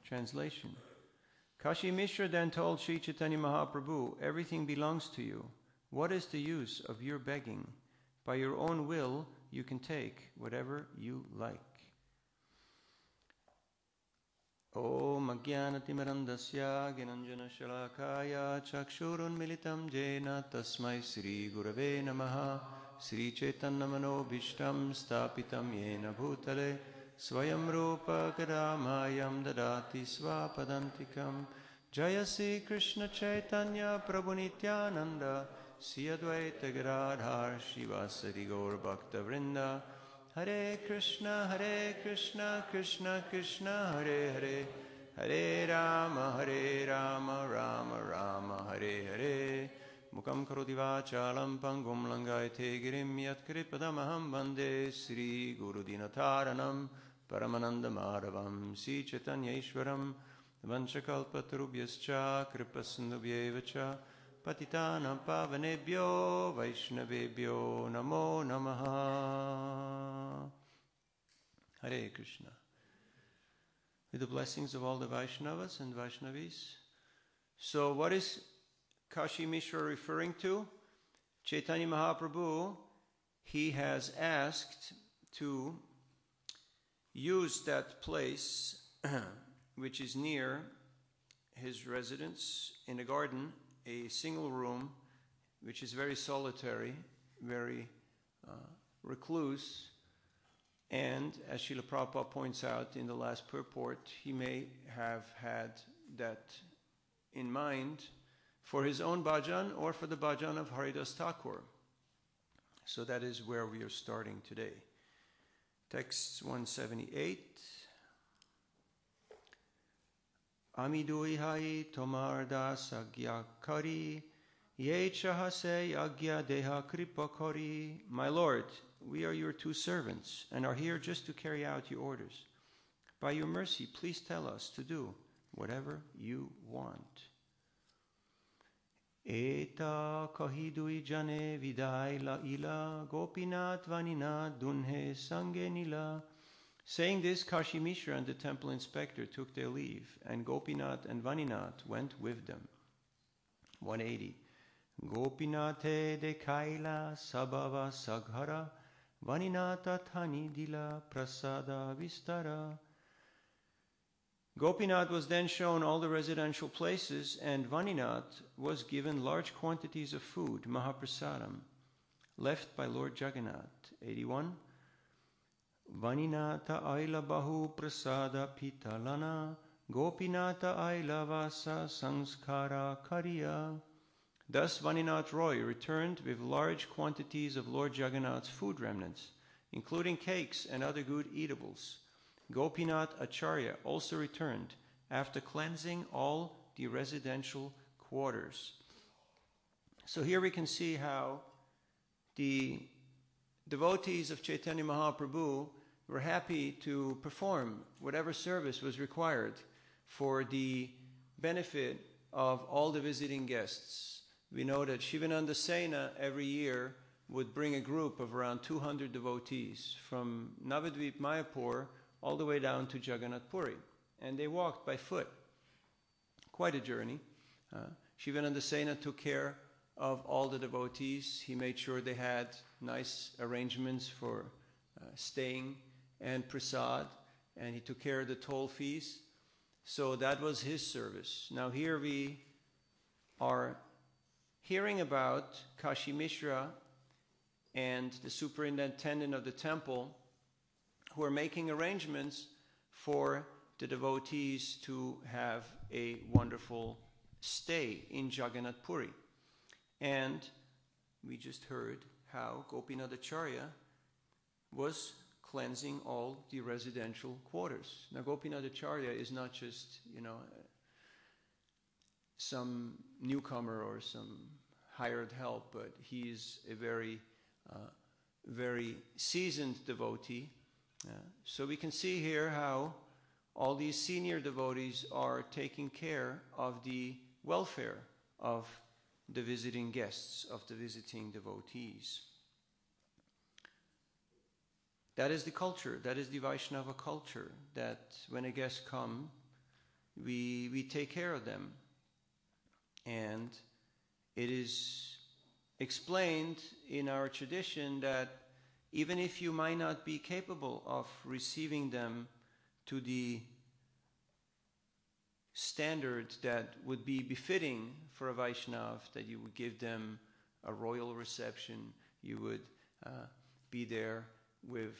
Translation. Kashi Mishra then told Sri Chaitanya Mahaprabhu, everything belongs to you. What is the use of your begging? By your own will, you can take whatever you like. Om Ajnanatimirandasya Gnananjana Shalakaya Chakshurun Militam Jena Tasmai Sri Gurave Namaha Sri Chaitanya Manobhishtam Stapitam Yena Bhutale Swayam Rupa Kadamayam Dadati Swapadantikam Jaya Sri Krishna Chaitanya Prabhu Nityananda Sri Advaita Gadadhar Shivasari Gaur Bhakta Vrinda Hare Krishna, Krishna Krishna, Hare Hare, Hare Rama, Rama Rama, Hare Hare. Mukam karoti vachalam pangum langayate girim yat kripadamaham bande Sri Guru Dinataranam Paramananda Madhavam Sri Chaitanya Ishwaram Vanchakalpatarubhyascha Kripasindubhyevacha Patitana pavanebhyo Vaishnavebhyo Namo Namaha. Hare Krishna. With the blessings of all the Vaishnavas and Vaishnavis. So what is Kashi Mishra referring to? Chaitanya Mahaprabhu, he has asked to use that place which is near his residence in a garden, a single room, which is very solitary, very recluse, and as Srila Prabhupada points out in the last purport, he may have had that in mind for his own bhajan or for the bhajan of Haridas Thakur. So that is where we are starting today. Text 178. Ami dui hai tomar das agya kari, ye chahase agya deha kripa kari. My Lord, we are your two servants and are here just to carry out your orders. By your mercy, please tell us to do whatever you want. Eta kahidui jane vidai la ila gopinath vanina dunhe sange nila. Saying this, Kashi Mishra and the temple inspector took their leave, and Gopinath and Vaninath went with them. 180. Gopinathe de kaila sabhava saghara Vaninatha thani dila prasada vistara. Gopinath was then shown all the residential places, and Vaninath was given large quantities of food, Mahaprasadam, left by Lord Jagannath. 81. Vaninatha aila bahu prasada pitalana Gopinatha aila vasa sanskara kariya. Thus Vaninath Roy returned with large quantities of Lord Jagannath's food remnants, including cakes and other good eatables. Gopinath Acharya also returned after cleansing all the residential quarters. So here we can see how the devotees of Chaitanya Mahaprabhu were happy to perform whatever service was required for the benefit of all the visiting guests. We know that Shivananda Sena every year would bring a group of around 200 devotees from Navadvip Mayapur all the way down to Jagannath Puri. And they walked by foot. Quite a journey. Shivananda Sena took care of all the devotees. He made sure they had nice arrangements for staying and prasad, and he took care of the toll fees. So that was his service. Now here we are hearing about Kashi Mishra and the superintendent of the temple who are making arrangements for the devotees to have a wonderful stay in Jagannath Puri. And we just heard how Gopinath Acharya was cleansing all the residential quarters. Now Gopinath Acharya is not just, some newcomer or some hired help, but he is a very, very seasoned devotee. So we can see here how all these senior devotees are taking care of the welfare of the visiting guests, of the visiting devotees. That is the culture, that is the Vaishnava culture, that when a guest comes, we take care of them. And it is explained in our tradition that even if you might not be capable of receiving them to the standard that would be befitting for a Vaishnav, that you would give them a royal reception, you would be there with,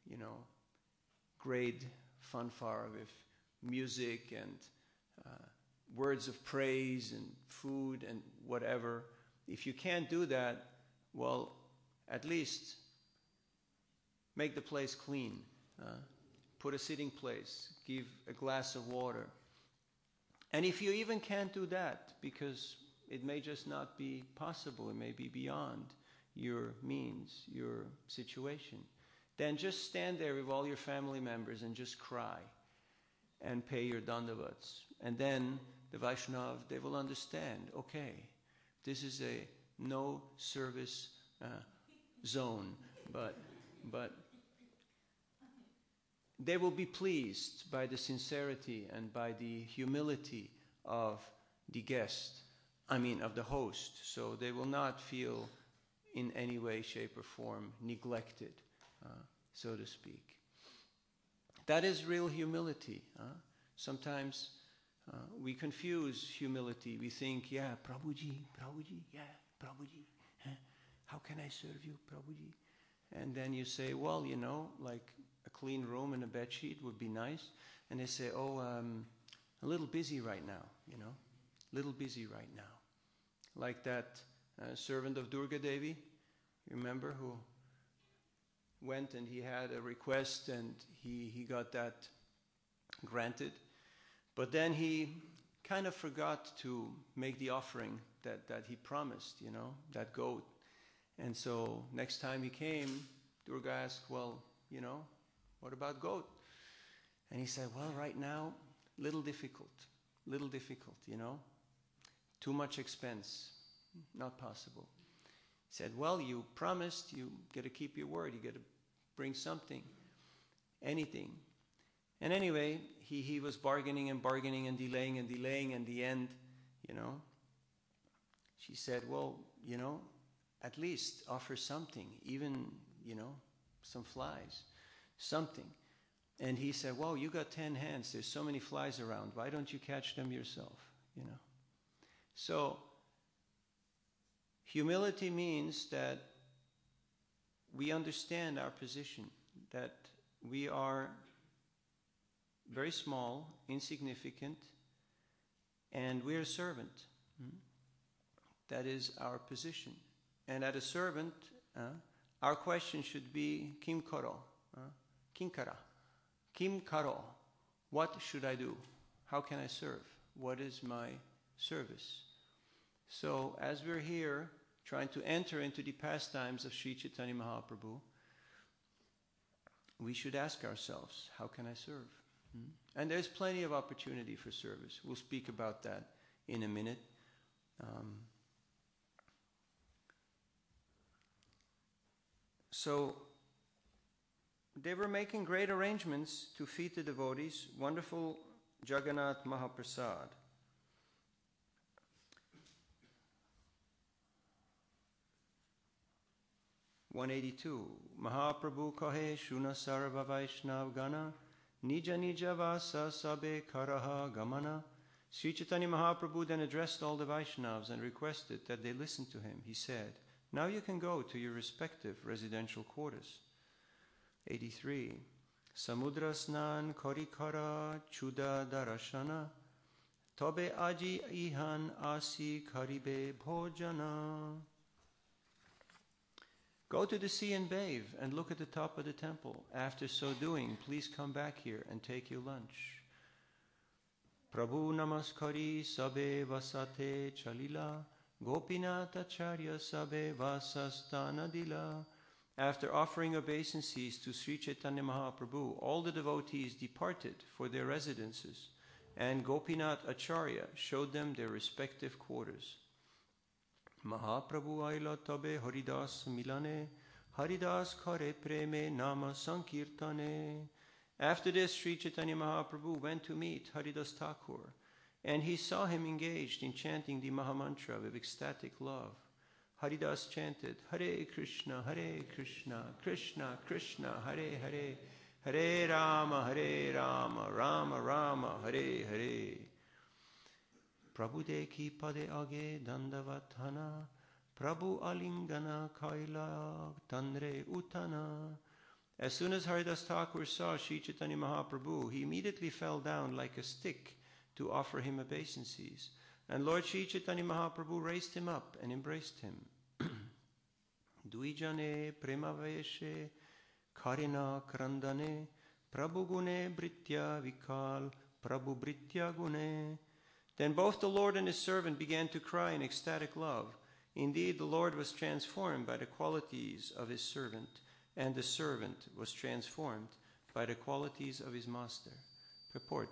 great fanfare, with music and words of praise and food and whatever. If you can't do that, well, at least make the place clean. Put a sitting place. Give a glass of water. And if you even can't do that, because it may just not be possible, it may be beyond your means, your situation, then just stand there with all your family members and just cry and pay your dandavats. And then the Vaishnav, they will understand, okay, this is a no service zone, but they will be pleased by the sincerity and by the humility of the guest, of the host. So they will not feel in any way, shape, or form neglected, so to speak. That is real humility. Sometimes we confuse humility. We think, Prabhuji, Prabhuji, how can I serve you, Prabhuji? And then you say, well, like a clean room and a bed sheet would be nice. And they say, a little busy right now, little busy right now. Like that servant of Durga Devi, you remember, who went and he had a request and he got that granted. But then he kind of forgot to make the offering that he promised, that goat. And so next time he came, Durga asked, well, what about goat? And he said, well, right now, little difficult, too much expense, not possible. He said, well, you promised, you got to keep your word, you got to bring something, anything. And anyway, he was bargaining and delaying, and in the end, she said, well, at least offer something, even, some flies, something. And he said, well, you got 10 hands, there's so many flies around, why don't you catch them yourself, So, humility means that we understand our position, that we are very small, insignificant, and we're a servant. That is our position. And at a servant, our question should be, Kim karo? Kinkara. Kim karo? What should I do? How can I serve? What is my service? So, as we're here trying to enter into the pastimes of Sri Chaitanya Mahaprabhu, we should ask ourselves, how can I serve? And there's plenty of opportunity for service. We'll speak about that in a minute. So they were making great arrangements to feed the devotees, wonderful Jagannath Mahaprasad. (182) Mahaprabhu kahe shuna sarva Vaishnav gana Nija nija vasa sabe karaha gamana. Sri Chaitanya Mahaprabhu then addressed all the Vaishnavas and requested that they listen to him. He said, now you can go to your respective residential quarters. 83. Samudra snan korikara chuda darashana tobe aji ihan asi karibe bhojana. Go to the sea and bathe and look at the top of the temple. After so doing, please come back here and take your lunch. Prabhu namaskari sabe vasate chalila gopinata charya sabe vasastana dila. After offering obeisances to Sri Chaitanya Mahaprabhu, all the devotees departed for their residences, and Gopinath Acharya showed them their respective quarters. Mahaprabhu aila tabe Haridas milane, Haridas kare preme nama sankirtane. After this, Sri Chaitanya Mahaprabhu went to meet Haridas Thakur, and he saw him engaged in chanting the Mahamantra with ecstatic love. Haridas chanted, Hare Krishna, Krishna Krishna, Hare Hare, Hare Rama, Rama Rama, Hare Hare. Prabhu dekhi pade age dandavatana, Prabhu alingana kaila tanre utana. As soon as Haridas Thakur saw Sri Chaitanya Mahaprabhu, he immediately fell down like a stick to offer him obeisances. And Lord Sri Chaitanya Mahaprabhu raised him up and embraced him. Duijane premaveshe karina krandane Prabhu gune britya vikal Prabhu britya gune. Then both the Lord and his servant began to cry in ecstatic love. Indeed, the Lord was transformed by the qualities of his servant, and the servant was transformed by the qualities of his master. Purport.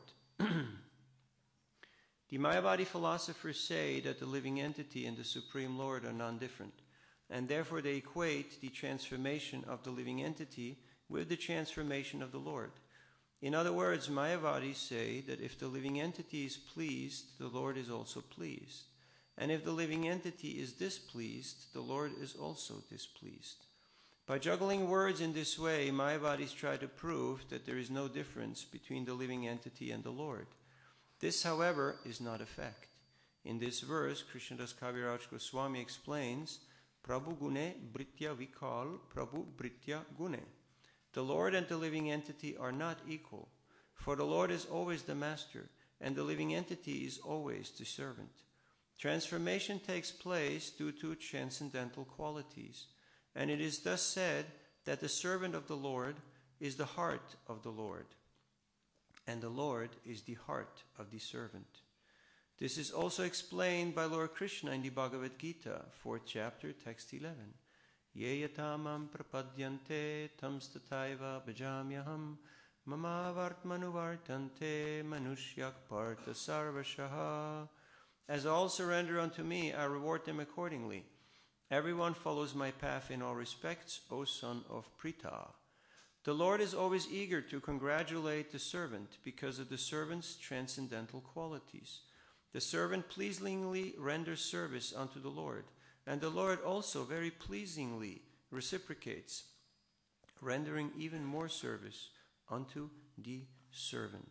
The Mayavadi philosophers say that the living entity and the Supreme Lord are non-different, and therefore they equate the transformation of the living entity with the transformation of the Lord. In other words, Mayavadis say that if the living entity is pleased, the Lord is also pleased. And if the living entity is displeased, the Lord is also displeased. By juggling words in this way, Mayavadis try to prove that there is no difference between the living entity and the Lord. This, however, is not a fact. In this verse, Krishnadas Kaviraj Goswami explains, Prabhu gune britya vikal, Prabhu britya gune. The Lord and the living entity are not equal, for the Lord is always the master, and the living entity is always the servant. Transformation takes place due to transcendental qualities, and it is thus said that the servant of the Lord is the heart of the Lord, and the Lord is the heart of the servant. This is also explained by Lord Krishna in the Bhagavad Gita, 4th chapter, text 11. Ye yatamam prapadyante tamstataiva bhajamyaham mama vartmanuvartante manushyak partha sarvashaha. As all surrender unto me, I reward them accordingly. Everyone follows my path in all respects, O son of Pritha. The Lord is always eager to congratulate the servant because of the servant's transcendental qualities. The servant pleasingly renders service unto the Lord, and the Lord also very pleasingly reciprocates, rendering even more service unto the servant.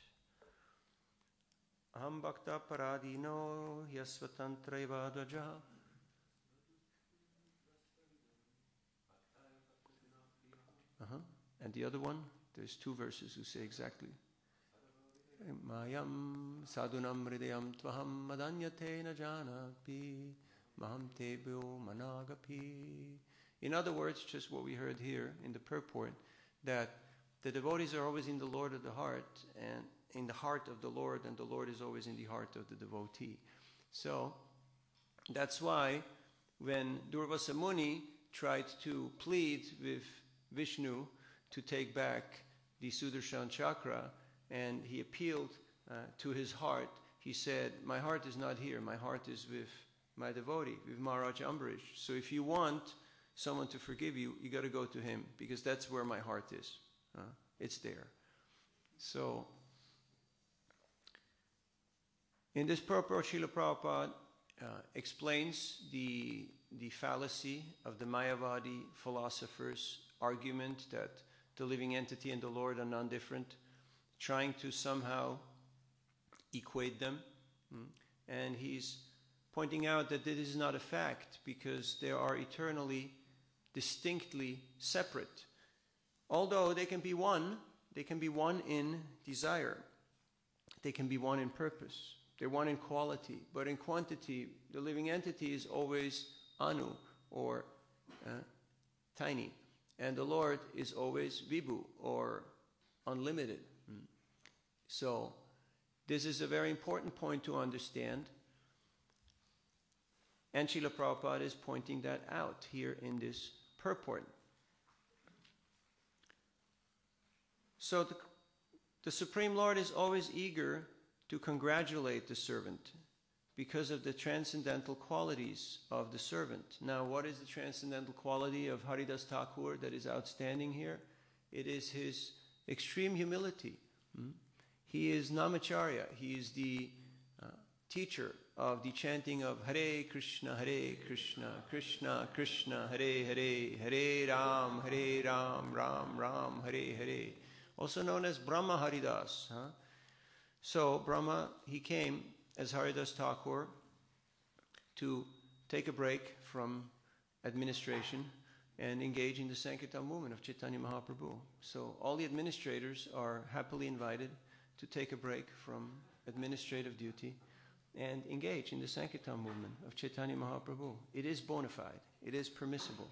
Aham bhakta paradino yasvatantraiva dvaja. And the other one, there's two verses who say exactly. Mayam sadunam hridayam tvaham madanyate na janapi maham tebyo managapi. In other words, just what we heard here in the purport, that the devotees are always in the Lord of the heart, and in the heart of the Lord, and the Lord is always in the heart of the devotee. So, that's why when Durvasa Muni tried to plead with Vishnu to take back the Sudarshan chakra, and he appealed to his heart, he said, my heart is not here, my heart is with my devotee, with Maharaj Ambarish. So if you want someone to forgive you, you got to go to him, because that's where my heart is. It's there. So, in this purport, Srila Prabhupada explains the fallacy of the Mayavadi philosophers' argument that the living entity and the Lord are non-different, trying to somehow equate them. And he's pointing out that this is not a fact, because they are eternally, distinctly separate. Although they can be one in desire. They can be one in purpose. They're one in quality. But in quantity, the living entity is always Anu, or tiny. And the Lord is always Vibhu, or unlimited. So, this is a very important point to understand. And Srila Prabhupada is pointing that out here in this purport. So, the Supreme Lord is always eager to congratulate the servant because of the transcendental qualities of the servant. Now, what is the transcendental quality of Haridas Thakur that is outstanding here? It is his extreme humility. He is Namacharya. He is the teacher of the chanting of Hare Krishna, Krishna Krishna, Hare Hare, Hare Ram, Ram Ram, Hare Hare. Also known as Brahma Haridas. So Brahma, he came as Haridas Thakur to take a break from administration and engage in the Sankirtan movement of Chaitanya Mahaprabhu. So all the administrators are happily invited to take a break from administrative duty and engage in the Sankirtan movement of Chaitanya Mahaprabhu. It is bona fide. It is permissible.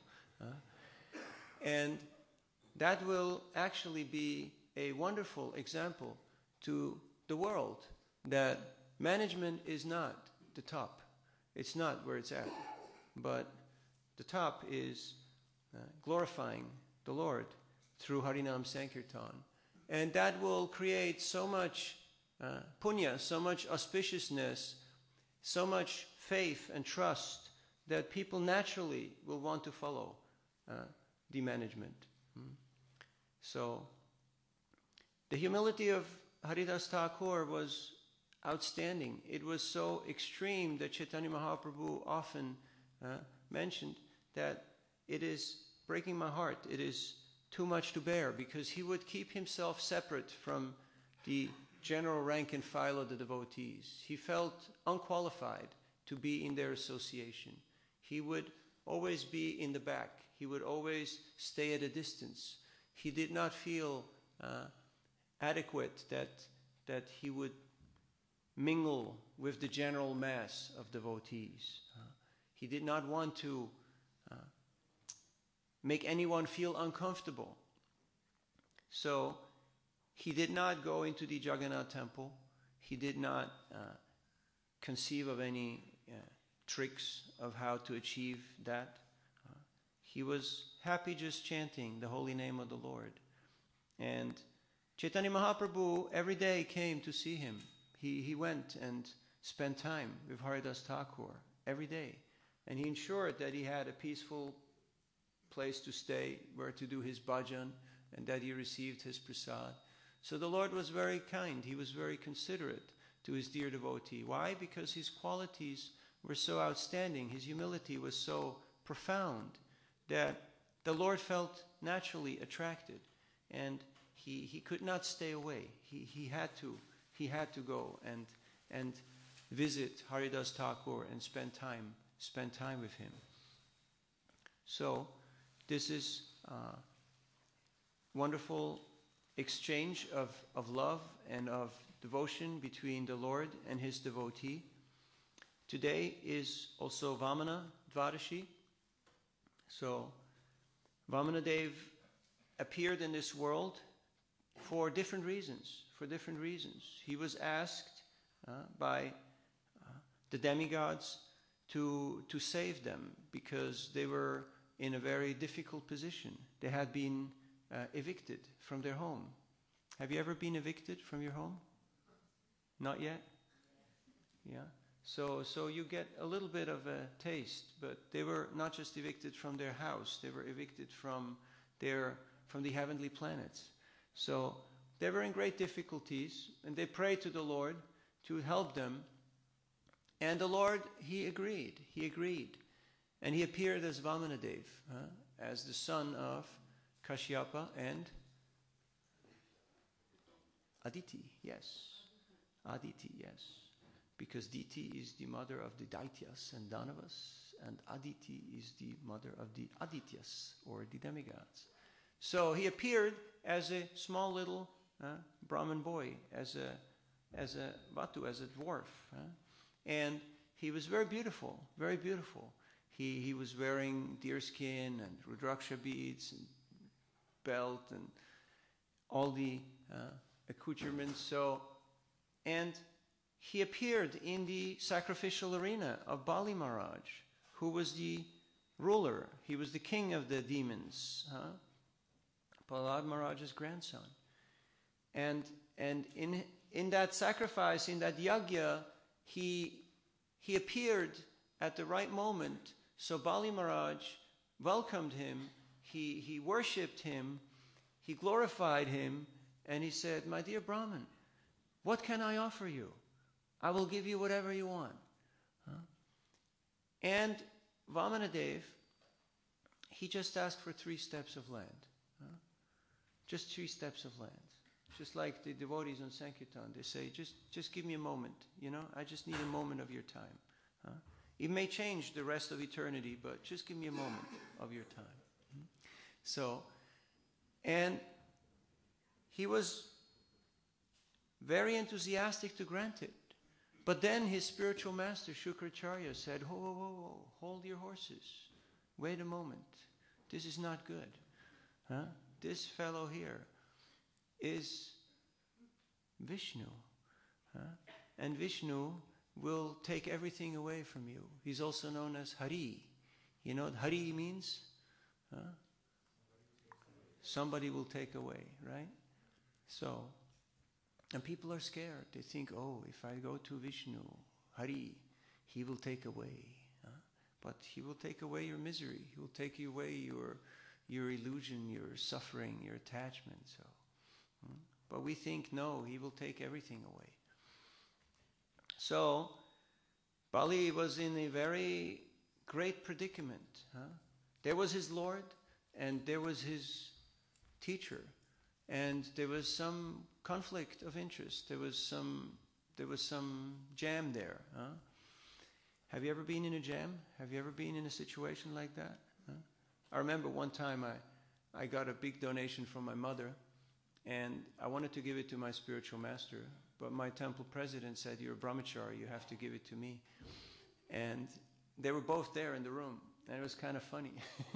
And that will actually be a wonderful example to the world that management is not the top. It's not where it's at. But the top is glorifying the Lord through Harinam Sankirtan. And that will create so much punya, so much auspiciousness, so much faith and trust that people naturally will want to follow the management. So the humility of Haridas Thakur was outstanding. It was so extreme that Chaitanya Mahaprabhu often mentioned that it is breaking my heart. It is too much to bear, because he would keep himself separate from the general rank and file of the devotees. He felt unqualified to be in their association. He would always be in the back. He would always stay at a distance. He did not feel adequate that he would mingle with the general mass of devotees. He did not want to make anyone feel uncomfortable. So he did not go into the Jagannath temple. He did not conceive of any tricks of how to achieve that. He was happy just chanting the holy name of the Lord. And Chaitanya Mahaprabhu every day came to see him. He went and spent time with Haridas Thakur every day. And he ensured that he had a peaceful place to stay, where to do his bhajan, and that he received his prasad. So the Lord was very kind. He was very considerate to his dear devotee. Why? Because his qualities were so outstanding. His humility was so profound that the Lord felt naturally attracted, and he could not stay away. He had to go and visit Haridas Thakur and spend time with him. So this is wonderful exchange of love and of devotion between the Lord and his devotee. Today is also Vamana Dvadashi. So Vamana Dev appeared in this world for different reasons. He was asked by the demigods to save them, because they were in a very difficult position. They had been evicted from their home. Have you ever been evicted from your home? Not yet? Yeah. So you get a little bit of a taste, but they were not just evicted from their house, they were evicted from the heavenly planets. So they were in great difficulties, and they prayed to the Lord to help them. And the Lord, He agreed. And He appeared as Vamanadev, as the son of Kashyapa and Aditi, yes. Because Diti is the mother of the Daityas and Danavas, and Aditi is the mother of the Adityas, or the demigods. So he appeared as a small little Brahmin boy, as a Vatu, as a dwarf. And he was very beautiful, very beautiful. He was wearing deerskin and Rudraksha beads and belt and all the accoutrements. And he appeared in the sacrificial arena of Bali Maharaj, who was the ruler. He was the king of the demons, Prahlad Maharaj's grandson. And in that sacrifice, in that yajna, he appeared at the right moment. So Bali Maharaj welcomed him, he worshipped him, he glorified him, And he said, "My dear Brahman, what can I offer you? I will give you whatever you want." And Vamanadev, he just asked for 3 steps of land. Just 3 steps of land. Just like the devotees on Sankirtan, they say, just give me a moment, I just need a moment of your time. It may change the rest of eternity, but just give me a moment of your time. So, and he was very enthusiastic to grant it. But then his spiritual master, Shukracharya, said, "Whoa, whoa, whoa, whoa, hold your horses. Wait a moment. This is not good. This fellow here is Vishnu. And Vishnu will take everything away from you. He's also known as Hari. You know what Hari means? Somebody will take away, right? So, and people are scared. They think, oh, if I go to Vishnu, Hari, he will take away. But he will take away your misery. He will take away your illusion, your suffering, your attachment. So, but we think, no, he will take everything away. So, Bali was in a very great predicament. There was his Lord, and there was his teacher, and there was some conflict of interest. There was some jam there. Have you ever been in a jam? Have you ever been in a situation like that? I remember one time I got a big donation from my mother, and I wanted to give it to my spiritual master, but my temple president said, "You're a brahmachari, you have to give it to me." And they were both there in the room, and it was kind of funny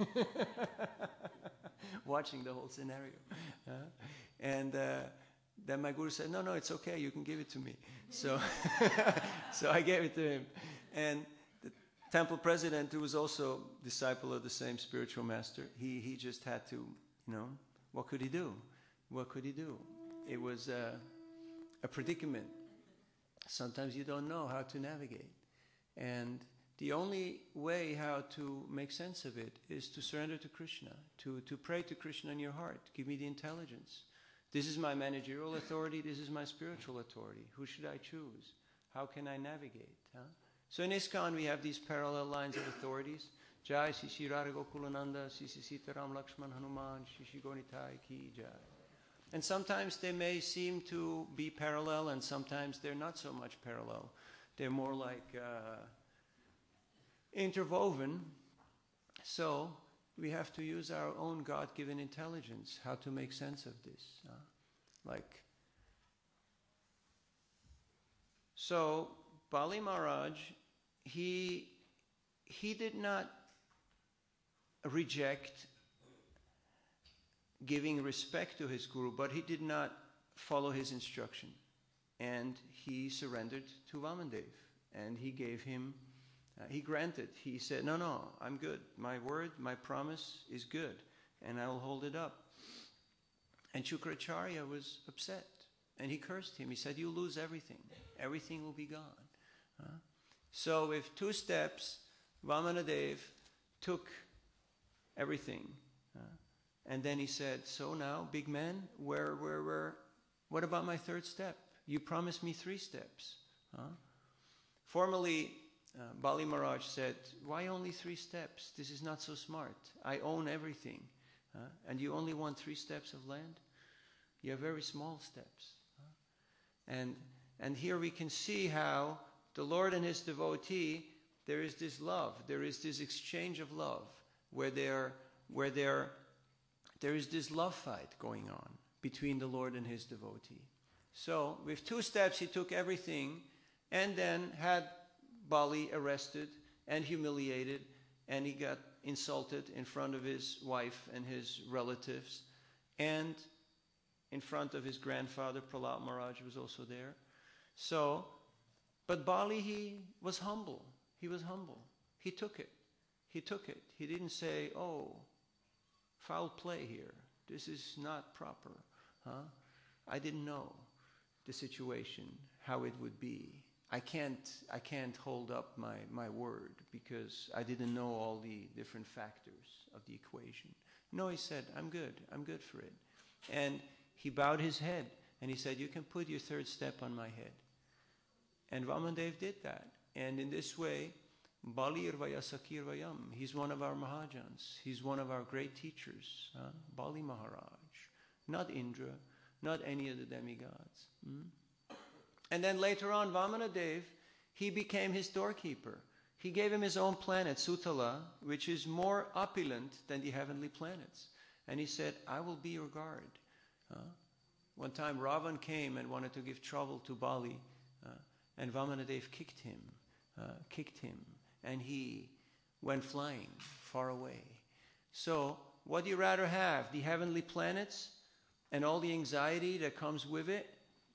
watching the whole scenario. And then my guru said, no, it's okay, you can give it to me. So, so I gave it to him. And the temple president, who was also disciple of the same spiritual master, he just had to, what could he do? What could he do? It was a predicament. Sometimes you don't know how to navigate. And the only way how to make sense of it is to surrender to Krishna, to pray to Krishna in your heart. Give me the intelligence. This is my managerial authority. This is my spiritual authority. Who should I choose? How can I navigate? So in ISKCON we have these parallel lines of authorities. Jai Shri Radha Gokulananda, Shri Sitaram Lakshman Hanuman, Shri Gonitai Ki Jai. And sometimes they may seem to be parallel, and sometimes they're not so much parallel. They're more like interwoven. So we have to use our own God-given intelligence, how to make sense of this. So Bali Maharaj, he did not reject giving respect to his guru, but he did not follow his instruction. And he surrendered to Vamanadev. And he gave him, he granted. He said, no, I'm good. My word, my promise is good. And I will hold it up. And Shukracharya was upset. And he cursed him. He said, you lose everything. Everything will be gone. So with 2 steps, Vamanadev took everything. And then he said, so now, big man, what about my 3rd step? You promised me 3 steps. Formerly, Bali Maharaj said, why only 3 steps? This is not so smart. I own everything. And you only want 3 steps of land? You have very small steps. And here we can see how the Lord and his devotee, there is this love. There is this exchange of love where there is this love fight going on between the Lord and his devotee. So with 2 steps he took everything and then had Bali arrested and humiliated, and he got insulted in front of his wife and his relatives, and in front of his grandfather. Prahlad Maharaj was also there. So, but Bali, he was humble. He was humble. He took it. He took it. He didn't say, oh, foul play here. This is not proper. I didn't know the situation, how it would be. I can't hold up my word because I didn't know all the different factors of the equation. No, he said, I'm good for it. And he bowed his head and he said, "You can put your third step on my head." And Vamadev did that. And in this way, Balir Vayasakir Vayam, he's one of our Mahajans. He's one of our great teachers. Bali Maharaj. Not Indra, not any of the demigods. And then later on, Vamanadev, he became his doorkeeper. He gave him his own planet, Sutala, which is more opulent than the heavenly planets. And he said, "I will be your guard." One time Ravan came and wanted to give trouble to Bali, and Vamanadev kicked him, and he went flying far away. So, what do you rather have? The heavenly planets and all the anxiety that comes with it?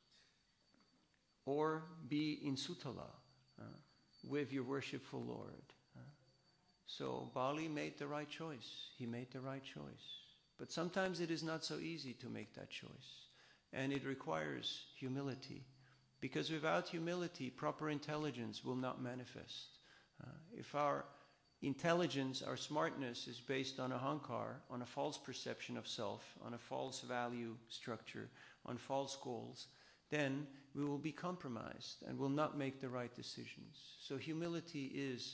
Or be in Sutala with your worshipful Lord? So Bali made the right choice. He made the right choice. But sometimes it is not so easy to make that choice. And it requires humility. Because without humility, proper intelligence will not manifest. If our intelligence, our smartness is based on ahankar, on a false perception of self, on a false value structure, on false goals, then we will be compromised and will not make the right decisions. So humility is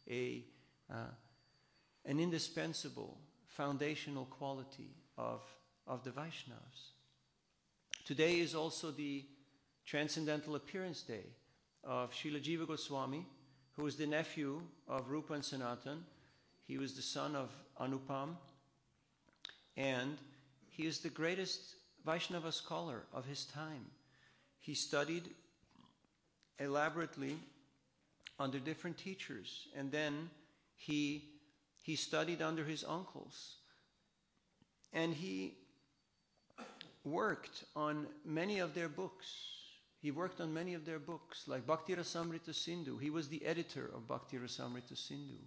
an indispensable, foundational quality of the Vaishnavas. Today is also the Transcendental Appearance Day of Srila Jiva Goswami, who was the nephew of Rupa and Sanatan. He was the son of Anupam, and he is the greatest Vaishnava scholar of his time. He studied elaborately under different teachers, and then he studied under his uncles, and he worked on many of their books. He worked on many of their books, like Bhakti Rasamrita Sindhu. He was the editor of Bhakti Rasamrita Sindhu.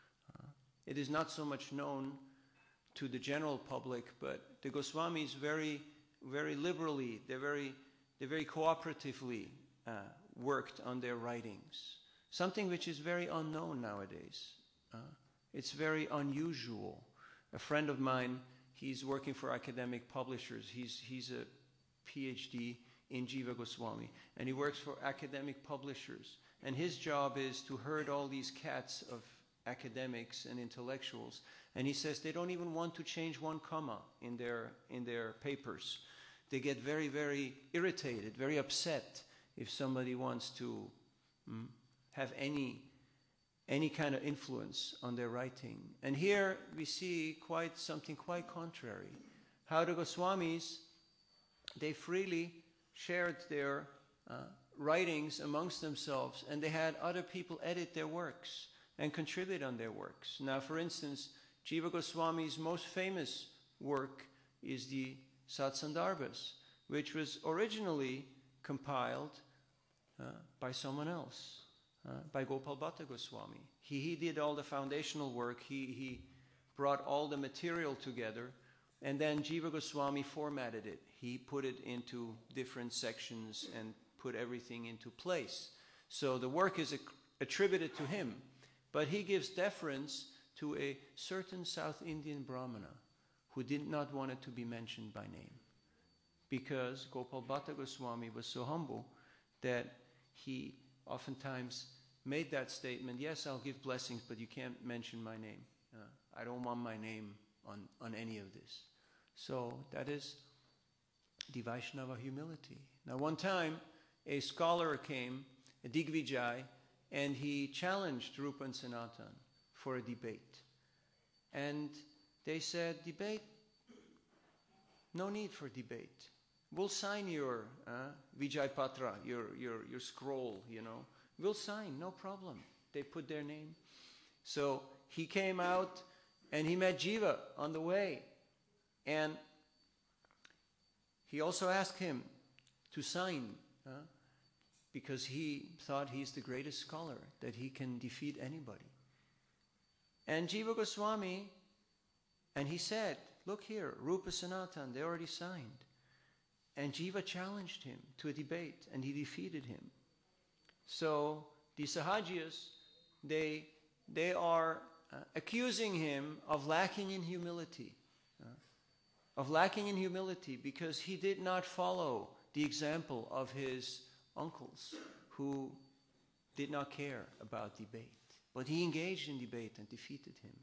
It is not so much known to the general public, but the Goswamis very, very liberally, they very cooperatively worked on their writings. Something which is very unknown nowadays. It's very unusual. A friend of mine, he's working for academic publishers. He's a PhD in Jiva Goswami, and he works for academic publishers. And his job is to herd all these cats of academics and intellectuals. And he says they don't even want to change one comma in their papers. They get very, very irritated, very upset if somebody wants to have any kind of influence on their writing. And here we see something quite contrary. How the Goswamis, they freely shared their writings amongst themselves, and they had other people edit their works and contribute on their works. Now, for instance, Jiva Goswami's most famous work is the Satsandarbhas, which was originally compiled by someone else, by Gopal Bhatta Goswami. He did all the foundational work. He brought all the material together, and then Jiva Goswami formatted it. He put it into different sections and put everything into place. So the work is attributed to him, but he gives deference to a certain South Indian Brahmana who did not want it to be mentioned by name, because Gopal Bhatta Goswami was so humble that he oftentimes made that statement, "Yes, I'll give blessings, but you can't mention my name. I don't want my name on any of this." So that is the Vaishnava humility. Now, one time, a scholar came, a Digvijay, and he challenged Rupa and Sanatan for a debate. And they said, "Debate? No need for debate. We'll sign your Vijay Patra, your scroll, We'll sign, no problem." They put their name. So he came out and he met Jiva on the way. And he also asked him to sign because he thought he's the greatest scholar, that he can defeat anybody. And Jiva Goswami, and he said, "Look here, Rupa Sanatan, they already signed." And Jiva challenged him to a debate, and he defeated him. So the Sahajias, they are accusing him of lacking in humility. of lacking in humility because he did not follow the example of his uncles who did not care about debate. But he engaged in debate and defeated him.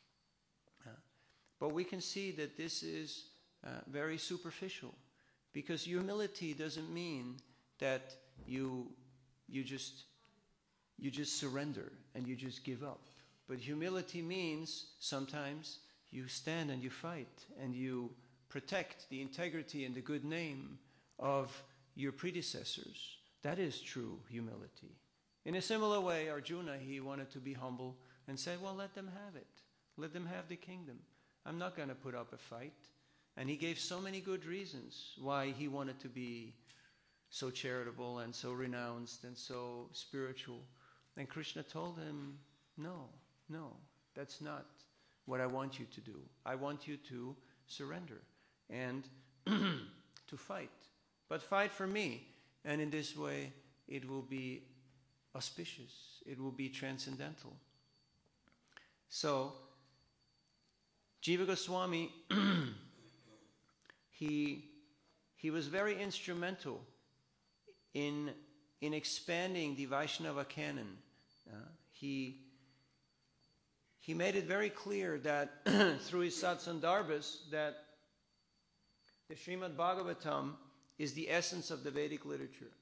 But we can see that this is very superficial, because humility doesn't mean that you just surrender and you just give up. But humility means sometimes you stand and you fight and you protect the integrity and the good name of your predecessors. That is true humility. In a similar way, Arjuna, he wanted to be humble and said, well, let them have it. Let them have the kingdom. I'm not going to put up a fight. And he gave so many good reasons why he wanted to be so charitable and so renounced and so spiritual. And Krishna told him, no, that's not what I want you to do. I want you to surrender and to fight. But fight for me. And in this way, it will be auspicious. It will be transcendental. So, Jiva Goswami, he was very instrumental in expanding the Vaishnava canon. He made it very clear that through his Satsandarbhas that the Srimad Bhagavatam is the essence of the Vedic literature.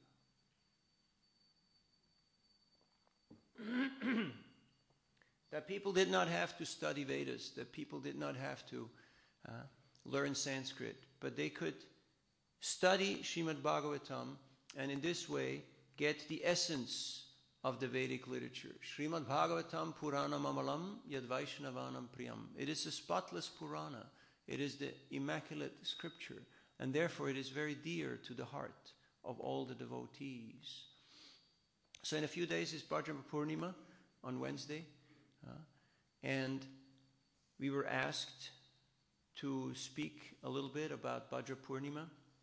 That people did not have to study Vedas, that people did not have to learn Sanskrit, but they could study Srimad Bhagavatam and in this way get the essence of the Vedic literature. Srimad Bhagavatam Puranam Amalam Yad Vaishnavanam Priyam. It is a spotless Purana. It is the immaculate scripture, and therefore it is very dear to the heart of all the devotees. So in a few days is Bhadrapada Purnima on Wednesday. And we were asked to speak a little bit about Bhadra Purnima.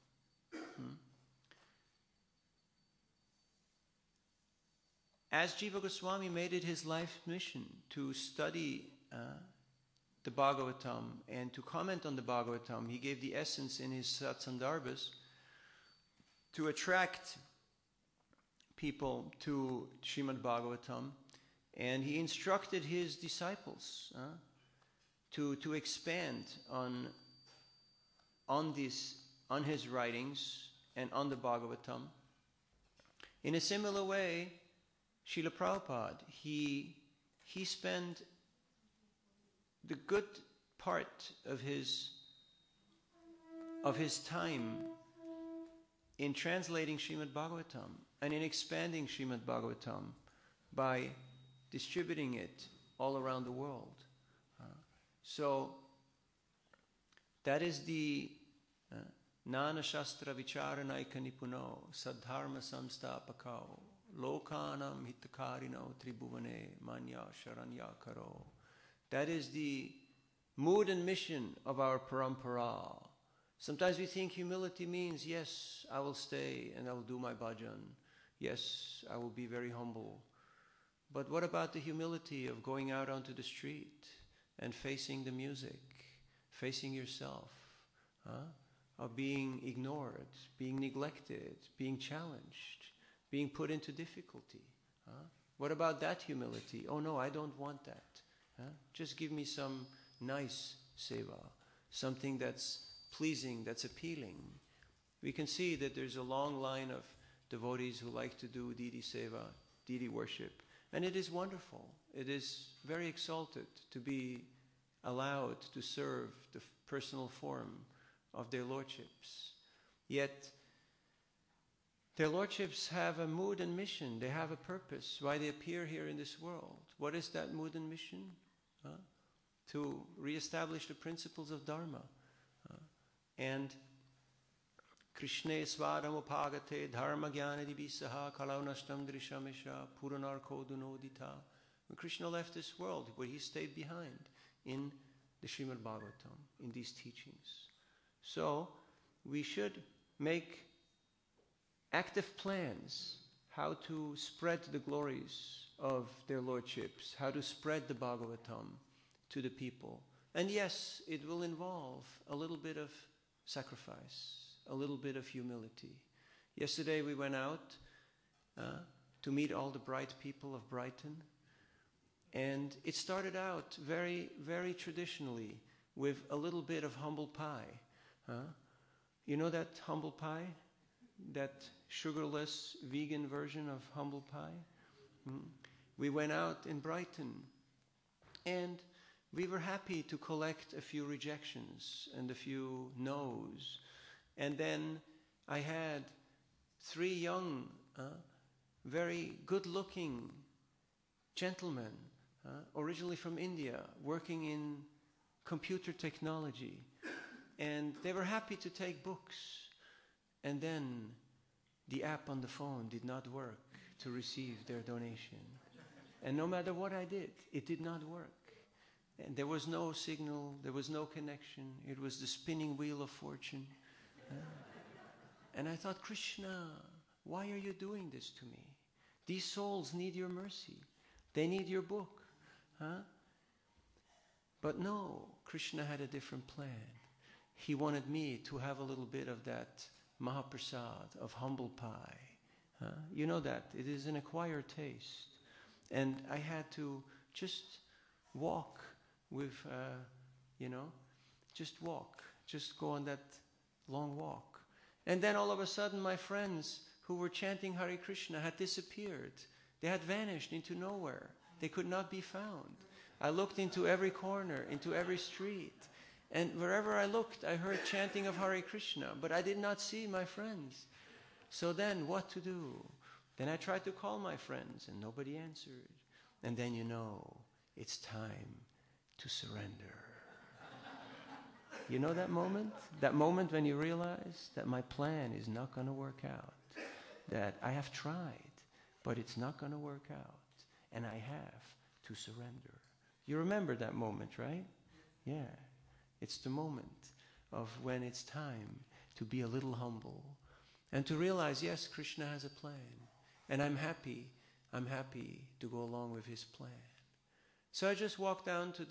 As Jiva Goswami made it his life mission to study the Bhagavatam and to comment on the Bhagavatam, he gave the essence in his Satsandarbhas to attract people to Srimad Bhagavatam. And he instructed his disciples to expand on his writings and on the Bhagavatam. In a similar way, Srila Prabhupada, he spent the good part of his time in translating Srimad Bhagavatam and in expanding Srimad Bhagavatam by distributing it all around the world. So that is the Nana Shastra Vicharanaika Nipuno Sadharma Samstapakao Lokanam Hitakarino Tribhuvane Manya Sharanya Karo. That is the mood and mission of our parampara. Sometimes we think humility means, yes, I will stay and I will do my bhajan. Yes, I will be very humble. But what about the humility of going out onto the street and facing the music, facing yourself, of being ignored, being neglected, being challenged, being put into difficulty? What about that humility? Oh no, I don't want that. Just give me some nice seva, something that's pleasing, that's appealing. We can see that there's a long line of devotees who like to do deity seva, deity worship. And it is wonderful. It is very exalted to be allowed to serve the personal form of their lordships. Yet, their lordships have a mood and mission. They have a purpose, why they appear here in this world. What is that mood and mission? To reestablish the principles of Dharma. And Krishne Svaram Upagate Dharma Jnana Divisaha Kalaunashtam Drishamesha Puranarko Dunodita. When Krishna left this world, where he stayed behind in the Srimad Bhagavatam, in these teachings. So, we should make active plans how to spread the glories of their lordships, how to spread the Bhagavatam to the people. And yes, it will involve a little bit of sacrifice, a little bit of humility. Yesterday we went out to meet all the bright people of Brighton. And it started out very, very traditionally with a little bit of humble pie. You know that humble pie? That sugarless vegan version of humble pie? We went out in Brighton and we were happy to collect a few rejections and a few no's. And then I had 3 young, very good-looking gentlemen, originally from India, working in computer technology. And they were happy to take books. And then the app on the phone did not work to receive their donation. And no matter what I did, it did not work. And there was no signal, there was no connection. It was the spinning wheel of fortune. And I thought, Krishna, why are you doing this to me? These souls need your mercy. They need your book. But no, Krishna had a different plan. He wanted me to have a little bit of that Mahaprasad, of humble pie. You know that. It is an acquired taste. And I had to just walk with, just walk. Just go on that long walk. And then all of a sudden my friends who were chanting Hare Krishna had disappeared. They had vanished into nowhere. They could not be found. I looked into every corner, into every street. And wherever I looked, I heard chanting of Hare Krishna. But I did not see my friends. So then, what to do? Then I tried to call my friends, and nobody answered. And then it's time to surrender. You know that moment? That moment when you realize that my plan is not going to work out. That I have tried, but it's not going to work out. And I have to surrender. You remember that moment, right? Yeah. It's the moment of when it's time to be a little humble and to realize, yes, Krishna has a plan. And I'm happy to go along with his plan. So I just walked down to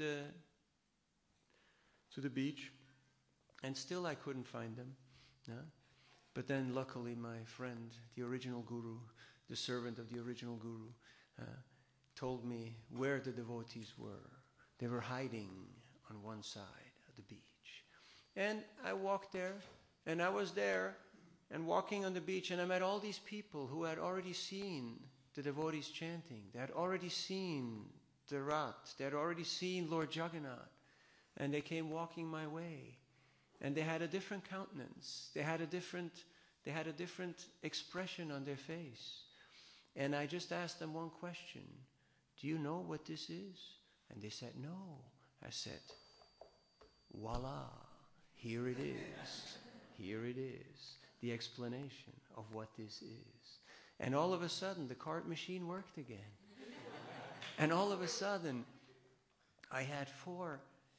the beach, and still I couldn't find them. But then luckily my friend, the original guru, the servant of the original guru, told me where the devotees were. They were hiding on one side of the beach. And I walked there, and I was there, and walking on the beach, and I met all these people who had already seen the devotees chanting. They had already seen the Rath. They had already seen Lord Jagannath. And they came walking my way. And they had a different countenance. They had a different expression on their face. And I just asked them one question. Do you know what this is? And they said, no. I said, voila, here it is. Here it is. The explanation of what this is. And all of a sudden, the cart machine worked again. And all of a sudden, I had 4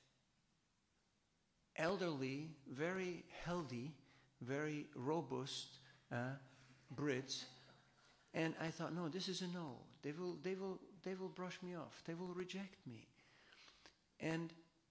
elderly, very healthy, very robust Brits. And I thought, no, this is a no. They will brush me off. They will reject me. And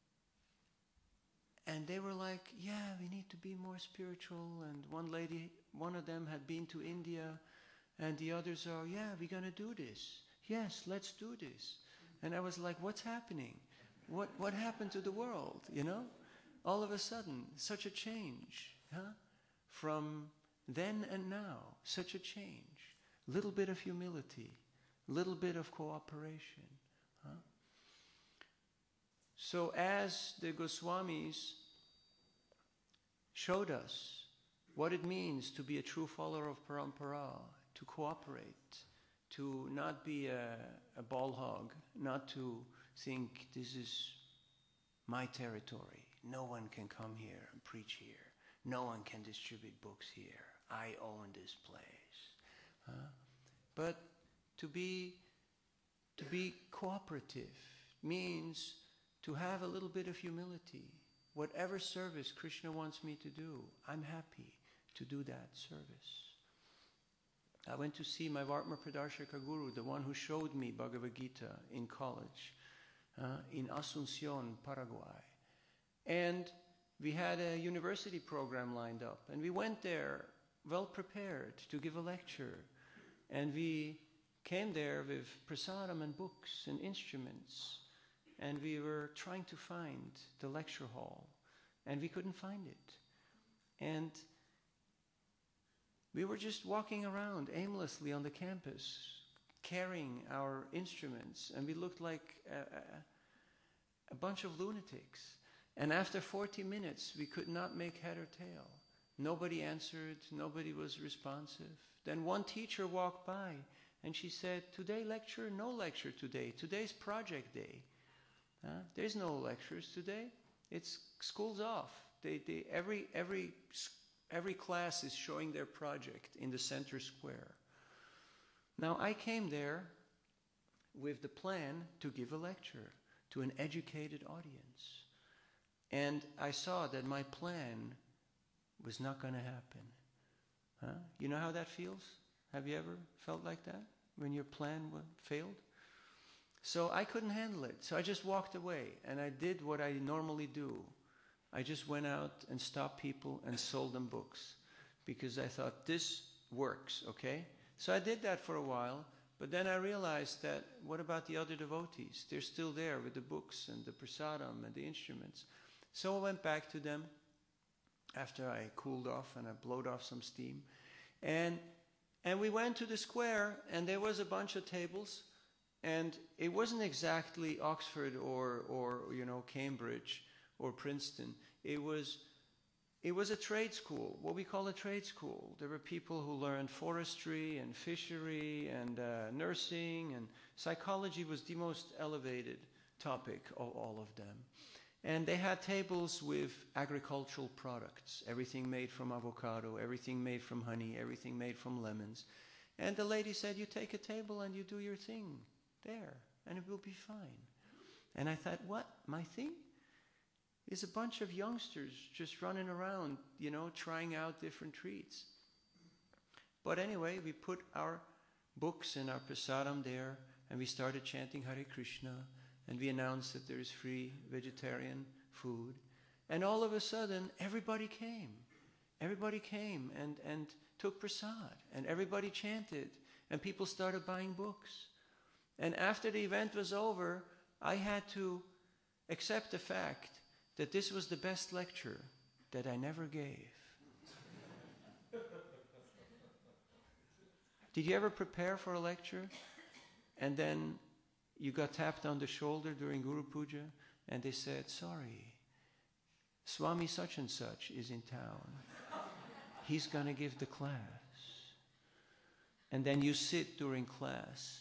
they were like, yeah, we need to be more spiritual. And one of them had been to India. And the others are, yeah, we're going to do this. Yes, let's do this. And I was like, what's happening? What happened to the world, All of a sudden, such a change, From then and now, such a change. Little bit of humility, little bit of cooperation. So as the Goswamis showed us what it means to be a true follower of Parampara, to cooperate, to not be a ball hog, not to think this is my territory. No one can come here and preach here. No one can distribute books here. I own this place. But to be cooperative means to have a little bit of humility. Whatever service Krishna wants me to do, I'm happy to do that service. I went to see my Vartma Pradarshaka Guru, the one who showed me Bhagavad Gita in college, in Asunción, Paraguay. And we had a university program lined up, and we went there well prepared to give a lecture. And we came there with prasadam and books and instruments, and we were trying to find the lecture hall, and we couldn't find it. And we were just walking around aimlessly on the campus, carrying our instruments, and we looked like a bunch of lunatics. And after 40 minutes, we could not make head or tail. Nobody answered, nobody was responsive. Then one teacher walked by, and she said, "Today lecture? No lecture today. Today's project day. There's no lectures today. It's school's off. Every class is showing their project in the center square." Now I came there with the plan to give a lecture to an educated audience. And I saw that my plan was not going to happen. You know how that feels? Have you ever felt like that when your plan failed? So I couldn't handle it. So I just walked away, and I did what I normally do. I just went out and stopped people and sold them books, because I thought, this works, okay? So I did that for a while, but then I realized that, what about the other devotees? They're still there with the books and the prasadam and the instruments. So I went back to them after I cooled off and I blowed off some steam. And we went to the square, and there was a bunch of tables, and it wasn't exactly Oxford or Cambridge or Princeton. It was a trade school, what we call a trade school. There were people who learned forestry and fishery and nursing, and psychology was the most elevated topic of all of them. And they had tables with agricultural products, everything made from avocado, everything made from honey, everything made from lemons. And the lady said, "You take a table and you do your thing there, and it will be fine." And I thought, what? My thing? Is a bunch of youngsters just running around, trying out different treats. But anyway, we put our books and our prasadam there, and we started chanting Hare Krishna, and we announced that there is free vegetarian food. And all of a sudden, everybody came. Everybody came and took prasad, and everybody chanted, and people started buying books. And after the event was over, I had to accept the fact that this was the best lecture that I never gave. Did you ever prepare for a lecture, and then you got tapped on the shoulder during Guru Puja, and they said, "Sorry, Swami such and such is in town. He's going to give the class." And then you sit during class.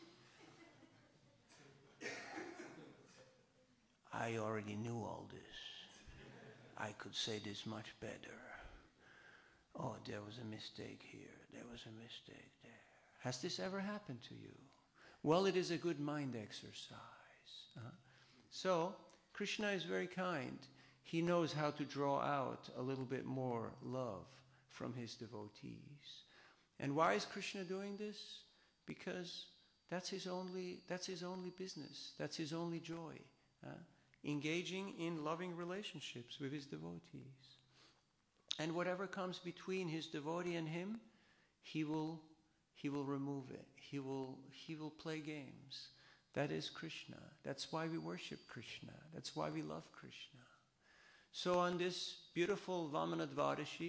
I already knew all this. I could say this much better. Oh, there was a mistake here. There was a mistake there. Has this ever happened to you? Well, it is a good mind exercise. So, Krishna is very kind. He knows how to draw out a little bit more love from his devotees. And why is Krishna doing this? Because that's his only business. That's his only joy. Engaging in loving relationships with his devotees. And whatever comes between his devotee and him, he will remove it. He will play games. That is Krishna. That's why we worship Krishna. That's why we love Krishna. So on this beautiful Vamana Dvadashi,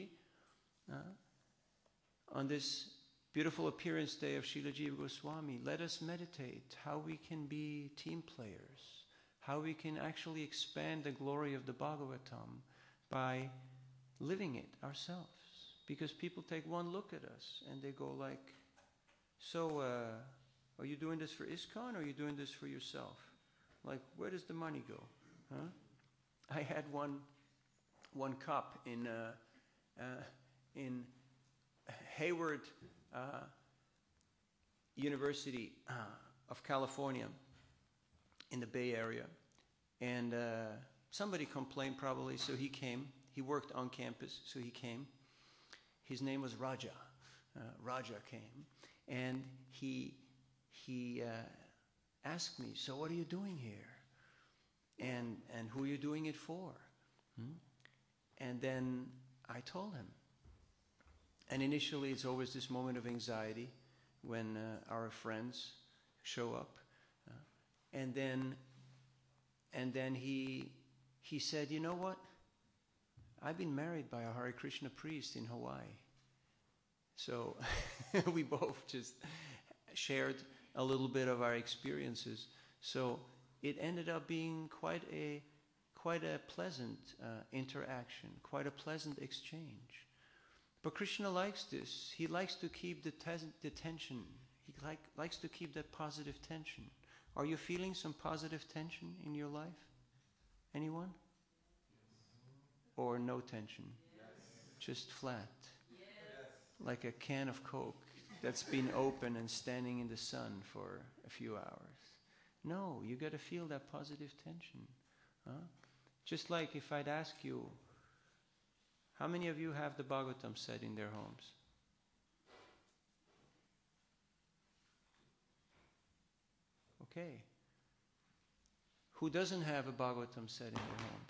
on this beautiful appearance day of Srila Jiva Goswami, let us meditate how we can be team players, how we can actually expand the glory of the Bhagavatam by living it ourselves. Because people take one look at us and they go like, "So, are you doing this for ISKCON, or are you doing this for yourself? Like, where does the money go?" I had one cup in Hayward University of California in the Bay Area, and somebody complained probably, so he came. He worked on campus, so he came. His name was Raja. Raja came, and he asked me, "So what are you doing here? And who are you doing it for?" And then I told him. And initially it's always this moment of anxiety when our friends show up. And then he said, you know what? I've been married by a Hare Krishna priest in Hawaii. So we both just shared a little bit of our experiences. So it ended up being quite a pleasant interaction, quite a pleasant exchange. But Krishna likes this. He likes to keep the tension. He likes to keep that positive tension. Are you feeling some positive tension in your life? Anyone? Or no tension? Just flat? Like a can of Coke that's been open and standing in the sun for a few hours. No, you got to feel that positive tension. Just like if I'd ask you, how many of you have the Bhagavatam said in their homes? Okay. Who doesn't have a Bhagavatam said in their homes?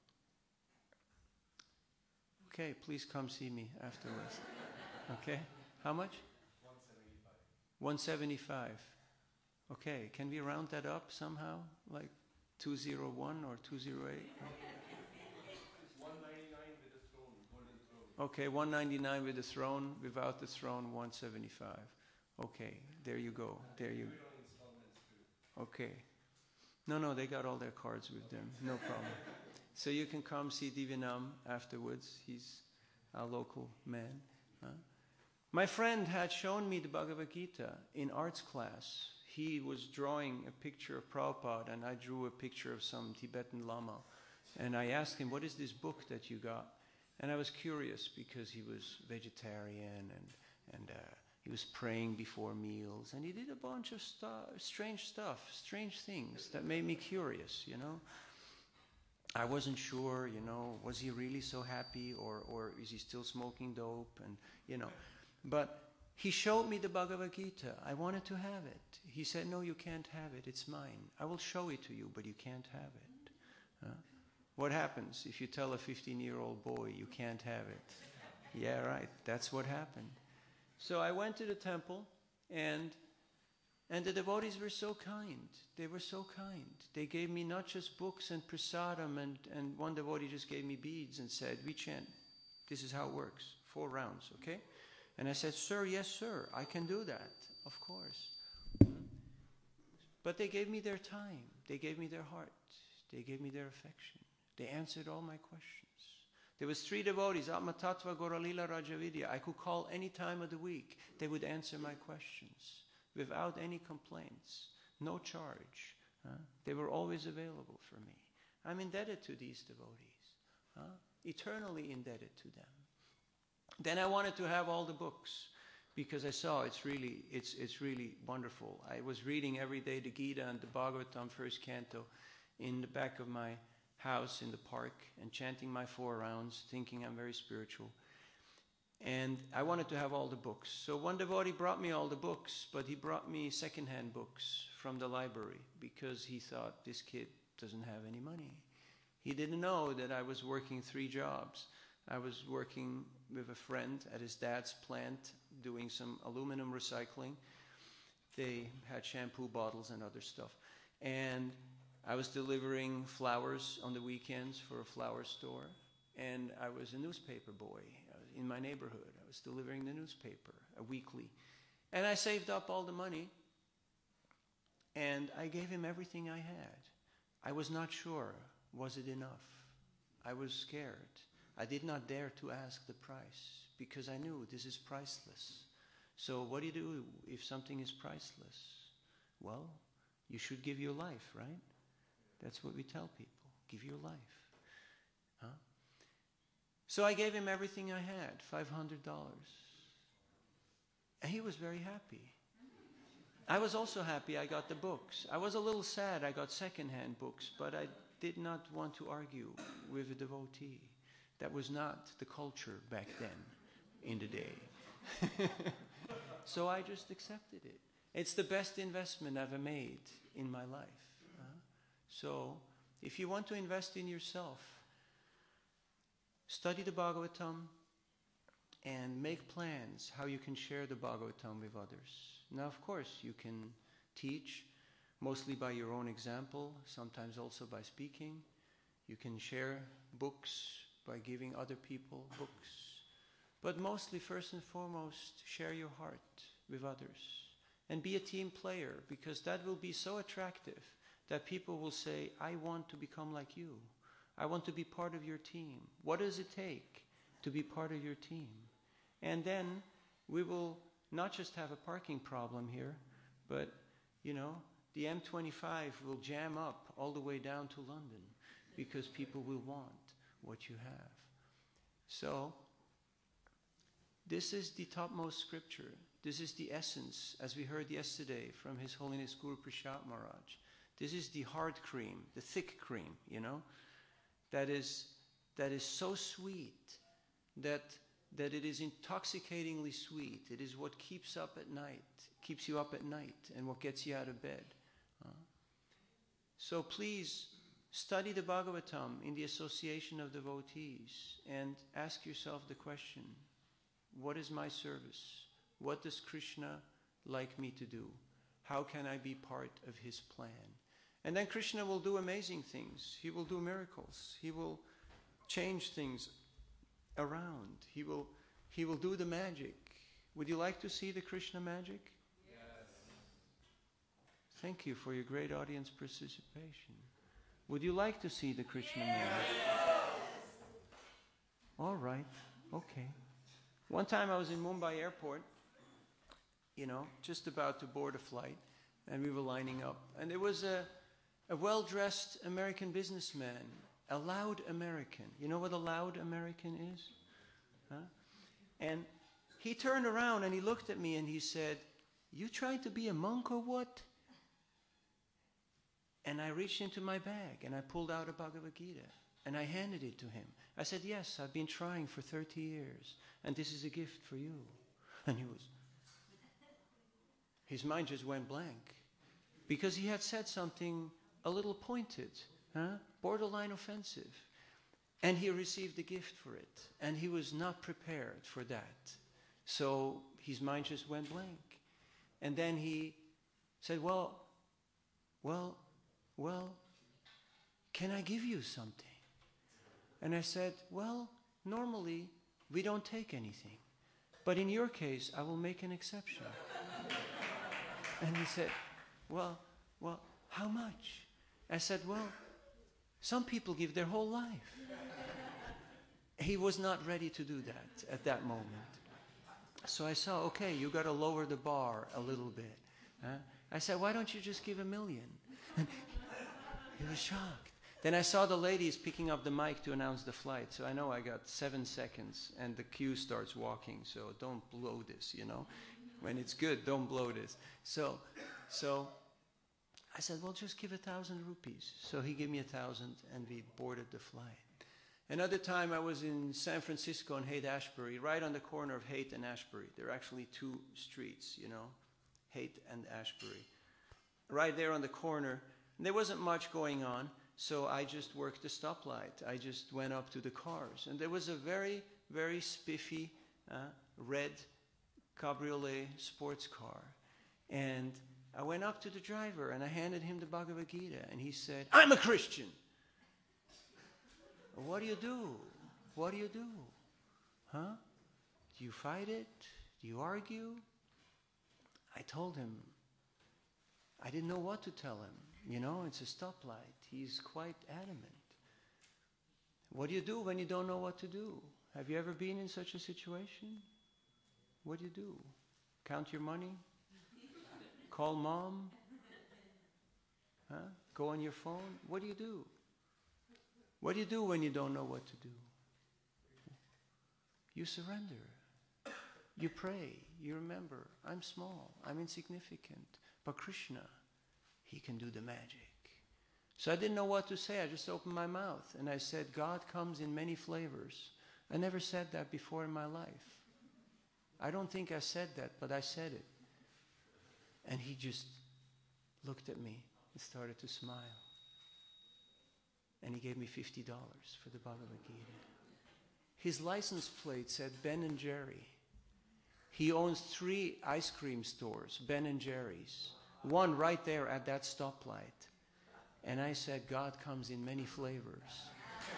Okay, please come see me afterwards. Okay? How much? 175. Okay, can we round that up somehow? Like 201 or 208? 199 with the throne, golden throne. Okay, 199 with the throne, without the throne, 175. Okay, there you go. There you. Okay. No, they got all their cards with them. No problem. So you can come see Divyanam afterwards. He's our local man. My friend had shown me the Bhagavad Gita in arts class. He was drawing a picture of Prabhupada, and I drew a picture of some Tibetan Lama. And I asked him, what is this book that you got? And I was curious because he was vegetarian and he was praying before meals. And he did a bunch of strange things that made me curious, I wasn't sure, was he really so happy or is he still smoking dope? And, But he showed me the Bhagavad Gita. I wanted to have it. He said, no, you can't have it. It's mine. I will show it to you, but you can't have it. What happens if you tell a 15-year-old boy you can't have it? Yeah, right. That's what happened. So I went to the temple, and the devotees were so kind. They were so kind. They gave me not just books and prasadam, and one devotee just gave me beads and said, we chant. This is how it works. 4 rounds, okay? And I said, sir, yes, sir, I can do that, of course. But they gave me their time. They gave me their heart. They gave me their affection. They answered all my questions. There was 3 devotees, Atma Tattva, Gauralila, Rajavidya. I could call any time of the week. They would answer my questions without any complaints, no charge. They were always available for me. I'm indebted to these devotees, eternally indebted to them. Then I wanted to have all the books because I saw it's really wonderful. I was reading every day the Gita and the Bhagavatam first canto in the back of my house in the park and chanting my 4 rounds, thinking I'm very spiritual. And I wanted to have all the books. So one devotee brought me all the books, but he brought me secondhand books from the library because he thought this kid doesn't have any money. He didn't know that I was working 3 jobs. I was working with a friend at his dad's plant doing some aluminum recycling. They had shampoo bottles and other stuff. And I was delivering flowers on the weekends for a flower store. And I was a newspaper boy in my neighborhood. I was delivering the newspaper, a weekly. And I saved up all the money. And I gave him everything I had. I was not sure, was it enough? I was scared. I did not dare to ask the price because I knew this is priceless. So what do you do if something is priceless? Well, you should give your life, right? That's what we tell people. Give your life. So I gave him everything I had, $500. And he was very happy. I was also happy I got the books. I was a little sad I got secondhand books, but I did not want to argue with a devotee. That was not the culture back then in the day. So I just accepted it. It's the best investment I've ever made in my life. So if you want to invest in yourself, study the Bhagavatam and make plans how you can share the Bhagavatam with others. Now, of course, you can teach, mostly by your own example, sometimes also by speaking. You can share books by giving other people books. But mostly, first and foremost, share your heart with others. And be a team player, because that will be so attractive that people will say, I want to become like you. I want to be part of your team. What does it take to be part of your team? And then we will not just have a parking problem here, but, the M25 will jam up all the way down to London because people will want what you have. So, this is the topmost scripture. This is the essence, as we heard yesterday from His Holiness Guru Prasad Maharaj. This is the hard cream, the thick cream, that is so sweet that it is intoxicatingly sweet. It is what keeps you up at night, and what gets you out of bed. So please study the Bhagavatam in the association of devotees and ask yourself the question, what is my service? What does Krishna like me to do? How can I be part of His plan? And then Krishna will do amazing things. He will do miracles. He will change things around. He will do the magic. Would you like to see the Krishna magic? Yes. Thank you for your great audience participation. Would you like to see the Krishna magic? All right. Okay. One time I was in Mumbai airport, just about to board a flight, and we were lining up. And there was a well-dressed American businessman, a loud American. You know what a loud American is? Huh? And he turned around and he looked at me and he said, "You trying to be a monk or what?" And I reached into my bag and I pulled out a Bhagavad Gita and I handed it to him. I said, "Yes, I've been trying for 30 years and this is a gift for you." And his mind just went blank because he had said something a little pointed, borderline offensive. And he received a gift for it. And he was not prepared for that. So his mind just went blank. And then he said, well, can I give you something? And I said, well, normally we don't take anything. But in your case, I will make an exception. And he said, well, how much? I said, well, some people give their whole life. He was not ready to do that at that moment. So I saw, okay, you got to lower the bar a little bit. I said, why don't you just give $1 million? He was shocked. Then I saw the ladies picking up the mic to announce the flight. So I know I got 7 seconds and the queue starts walking. So don't blow this, When it's good, don't blow this. So I said, well, just give 1,000 rupees. So he gave me 1,000 and we boarded the flight. Another time I was in San Francisco in Haight-Ashbury, right on the corner of Haight and Ashbury. There are actually 2 streets, Haight and Ashbury. Right there on the corner. And there wasn't much going on, so I just worked the stoplight. I just went up to the cars. And there was a very, very spiffy red cabriolet sports car. And I went up to the driver and I handed him the Bhagavad Gita. And he said, "I'm a Christian." What do you do? What do you do? Huh? Do you fight it? Do you argue? I told him. I didn't know what to tell him. It's a stoplight. He's quite adamant. What do you do when you don't know what to do? Have you ever been in such a situation? What do you do? Count your money? Call mom? Go on your phone? What do you do? What do you do when you don't know what to do? You surrender. You pray. You remember, I'm small. I'm insignificant. But Krishna, He can do the magic. So I didn't know what to say. I just opened my mouth and I said, God comes in many flavors. I never said that before in my life. I don't think I said that, but I said it. And he just looked at me and started to smile. And he gave me $50 for the Bhagavad Gita. His license plate said Ben and Jerry. He owns 3 ice cream stores, Ben and Jerry's. One right there at that stoplight. And I said, God comes in many flavors.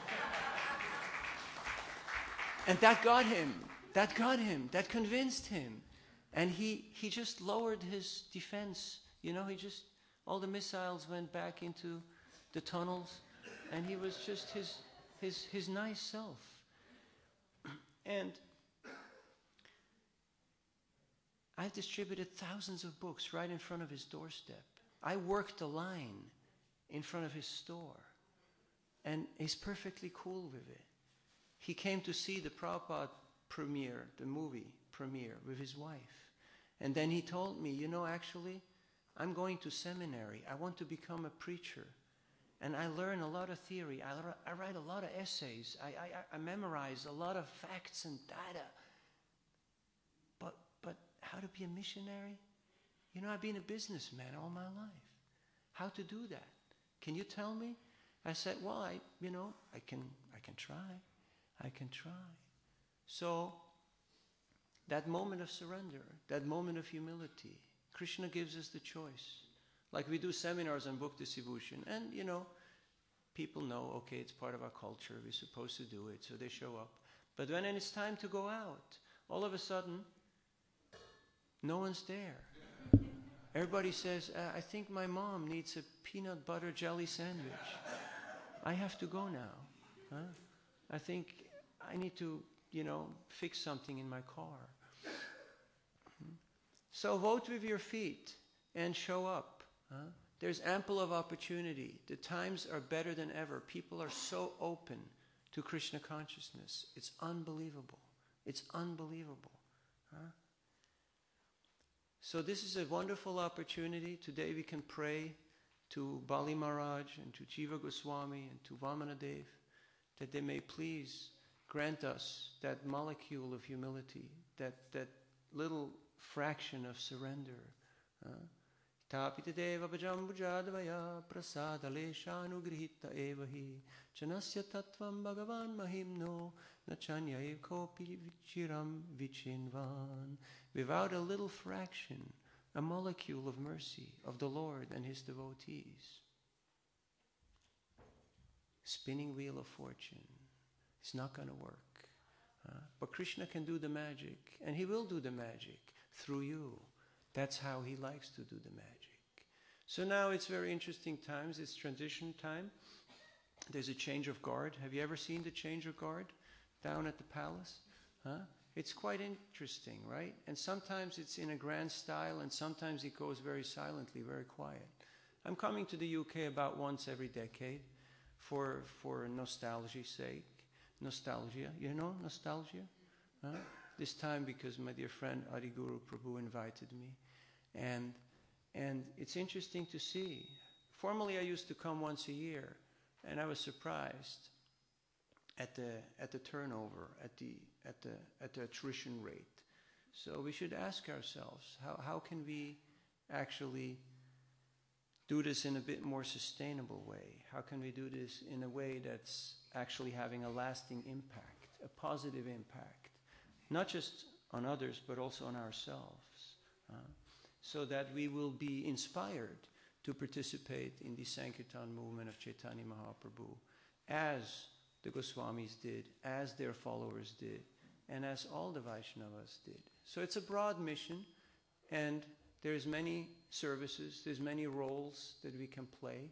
And that got him. That got him. That convinced him. And he just lowered his defense. You know, all the missiles went back into the tunnels. And he was just his nice self. And I've distributed thousands of books right in front of his doorstep. I worked the line in front of his store. And he's perfectly cool with it. He came to see the Prabhupada premiere, the movie premiere, with his wife. And then he told me, actually, I'm going to seminary. I want to become a preacher. And I learn a lot of theory. I write a lot of essays. I memorize a lot of facts and data. But how to be a missionary? I've been a businessman all my life. How to do that? Can you tell me? I said, well, I can try. I can try. So that moment of surrender, that moment of humility, Krishna gives us the choice. Like we do seminars on book distribution, and people know, okay, it's part of our culture, we're supposed to do it, so they show up. But when it's time to go out, all of a sudden, no one's there. Everybody says, I think my mom needs a peanut butter jelly sandwich. I have to go now. Huh? I think I need to, fix something in my car. So vote with your feet and show up. Huh? There's ample of opportunity. The times are better than ever. People are so open to Krishna consciousness. It's unbelievable. It's unbelievable. Huh? So this is a wonderful opportunity. Today we can pray to Bali Maharaj and to Jiva Goswami and to Vamanadev that they may please grant us that molecule of humility, that little fraction of surrender. Tapita deva bhajambujadvaya prasadaleshanugrihita evahi chanasya tattvam bhagavan mahimno nachanya kopi vichiram vichinvan. Without a little fraction, a molecule of mercy of the Lord and His devotees. Spinning wheel of fortune. It's not going to work. But Krishna can do the magic, and He will do the magic through you. That's how He likes to do the magic. So now it's very interesting times. It's transition time. There's a change of guard. Have you ever seen the change of guard down at the palace? It's quite interesting, right? And sometimes it's in a grand style, and sometimes it goes very silently, very quiet. I'm coming to the UK about once every decade for nostalgia's sake. Nostalgia, nostalgia? This time because my dear friend Adi Guru Prabhu invited me. And it's interesting to see. Formerly I used to come once a year, and I was surprised at the turnover, at the attrition rate. So we should ask ourselves, how can we actually do this in a bit more sustainable way? How can we do this in a way that's actually having a lasting impact, a positive impact, not just on others, but also on ourselves, so that we will be inspired to participate in the Sankirtan movement of Chaitanya Mahaprabhu, as the Goswamis did, as their followers did, and as all the Vaishnavas did. So it's a broad mission, and there's many services, there's many roles that we can play.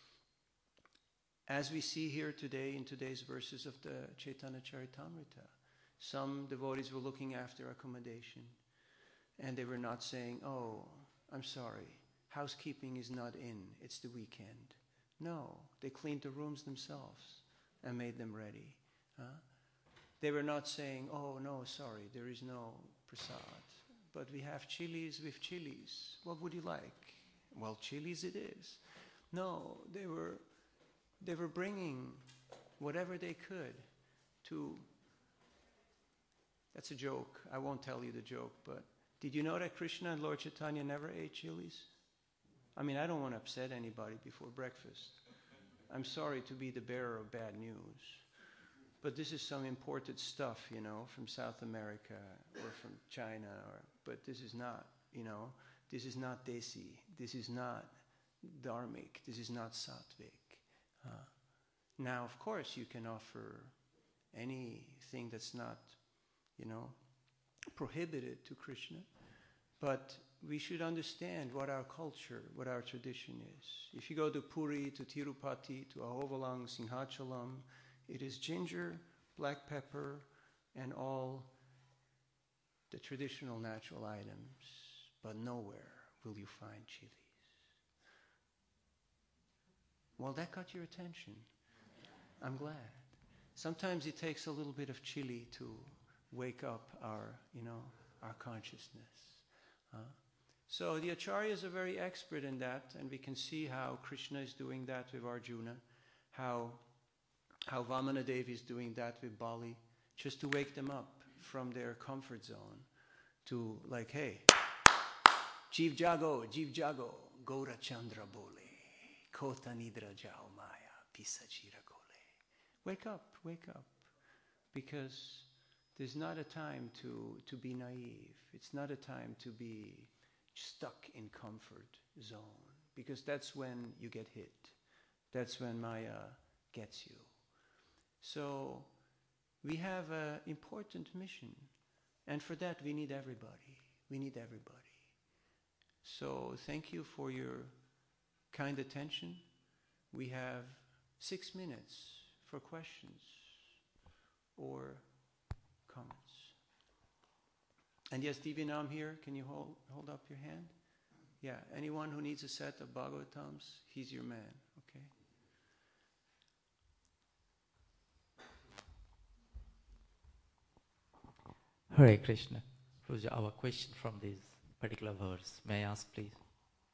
As we see here today in today's verses of the Chaitanya Charitamrita, some devotees were looking after accommodation, and they were not saying, oh, I'm sorry, housekeeping is not in, it's the weekend. No, they cleaned the rooms themselves and made them ready. They were not saying, oh, no, sorry, there is no prasad, but we have chilies with chilies. What would you like? Well, chilies it is. No, they were bringing whatever they could to... That's a joke. I won't tell you the joke, but did you know that Krishna and Lord Chaitanya never ate chilies? I mean, I don't want to upset anybody before breakfast. I'm sorry to be the bearer of bad news. but this is some imported stuff, from South America or from China, but this is not, this is not desi, this is not dharmic, this is not sattvic. Now, of course, you can offer anything that's not, prohibited to Krishna, but we should understand what our culture, what our tradition is. If you go to Puri, to Tirupati, to Ahovalang, Singhachalam, it is ginger, black pepper, and all the traditional natural items, but nowhere will you find chilies. Well, that got your attention. I'm glad. Sometimes it takes a little bit of chili to wake up our consciousness. So the acharyas are very expert in that, and we can see how Krishna is doing that with Arjuna, how Vamana Devi is doing that with Bali, just to wake them up from their comfort zone to like, hey, Jeev Jago, Gaura Chandra Bole, Kota Nidra Jao Maya, Pisachira Kole. Wake up, because there's not a time to be naive. It's not a time to be stuck in comfort zone, because that's when you get hit. That's when Maya gets you. So we have an important mission, and for that we need everybody. So thank you for your kind attention. We have 6 minutes for questions or comments. And yes, Divinam here, can you hold up your hand? Yeah, anyone who needs a set of Bhagavatams, he's your man, okay? Hare Krishna. Puja, our question from this particular verse, may I ask please?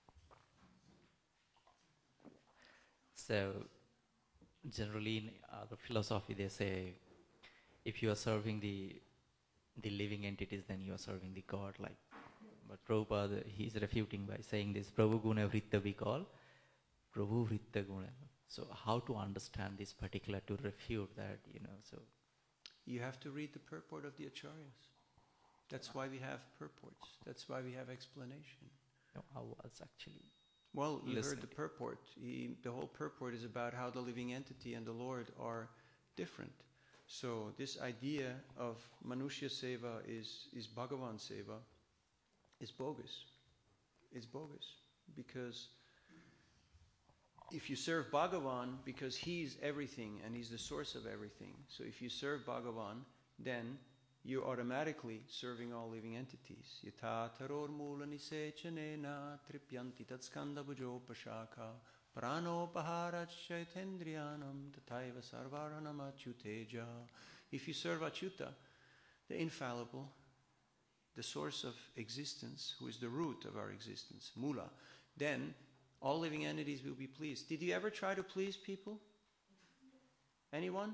So, generally in the philosophy they say, if you are serving the living entities, then you are serving the God. But Prabhupada, he is refuting by saying this, Prabhu Guna Vritta we call, Prabhu Vritta Guna. So how to understand this particular, to refute that, so. You have to read the purport of the acharyas. That's why we have purports. That's why we have explanation. No, I was actually Well, you listening. heard the purport. The whole purport is about how the living entity and the Lord are different. So this idea of Manushya Seva is Bhagavan Seva is bogus. It's bogus. Because if you serve Bhagavan, because he's everything and he's the source of everything, so if you serve Bhagavan, then you're automatically serving all living entities. Yatha taror mula nisechanena tripyanti tatskanda bhujopashaka prano paharach chaitendriyanam tathaiva sarvaranam achyuteja. If you serve Achyuta, the infallible, the source of existence, who is the root of our existence, mula, then all living entities will be pleased. Did you ever try to please people? Anyone?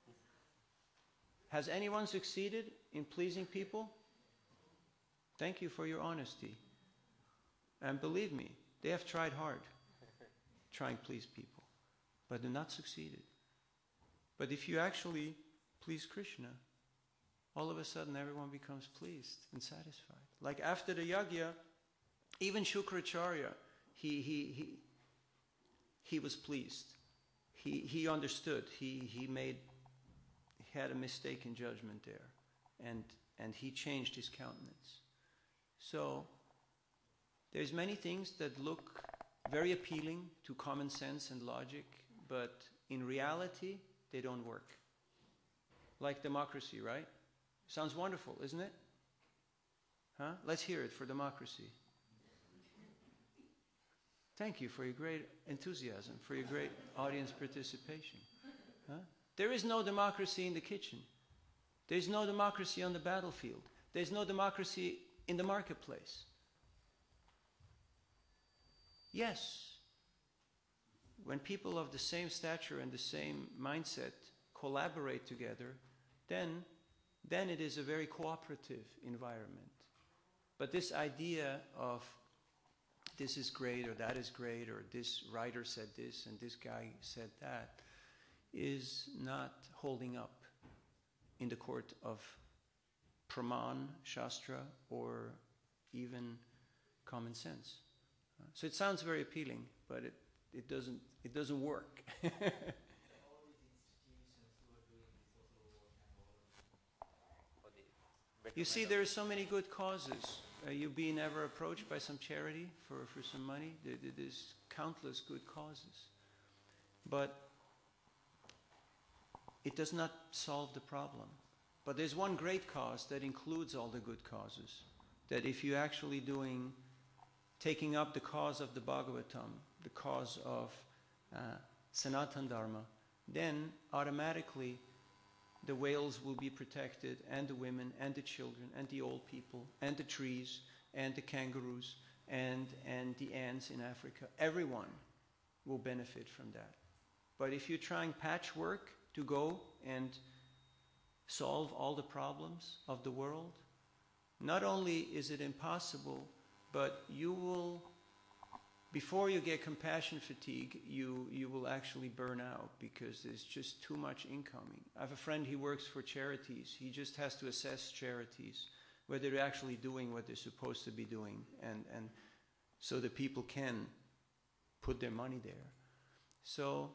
Has anyone succeeded in pleasing people? Thank you for your honesty. And believe me, they have tried hard trying to please people, but they're not succeeded. But if you actually please Krishna, all of a sudden everyone becomes pleased and satisfied. Like after the yajna, even Shukracharya, he was pleased. He understood. He had a mistake in judgment there, and he changed his countenance. So there's many things that look very appealing to common sense and logic, but in reality they don't work. Like democracy, right? Sounds wonderful, isn't it? Huh? Let's hear it for democracy. Thank you for your great enthusiasm, for your great audience participation. Huh? There is no democracy in the kitchen. There's no democracy on the battlefield. There's no democracy in the marketplace. Yes, when people of the same stature and the same mindset collaborate together, then it is a very cooperative environment. But this idea of this is great or that is great or this writer said this and this guy said that is not holding up in the court of Praman, Shastra, or even common sense. So it sounds very appealing, but it doesn't work. You see, there are so many good causes. You've been ever approached by some charity for some money? There's countless good causes. But it does not solve the problem. But there's one great cause that includes all the good causes. That if you're actually taking up the cause of the Bhagavatam, the cause of Sanatana Dharma, then automatically the whales will be protected, and the women, and the children, and the old people, and the trees, and the kangaroos, and the ants in Africa. Everyone will benefit from that. But if you're trying patchwork to go and solve all the problems of the world, not only is it impossible, but you will, before you get compassion fatigue, you will actually burn out because there's just too much incoming. I have a friend, he works for charities. He just has to assess charities, whether they're actually doing what they're supposed to be doing, and so the people can put their money there. So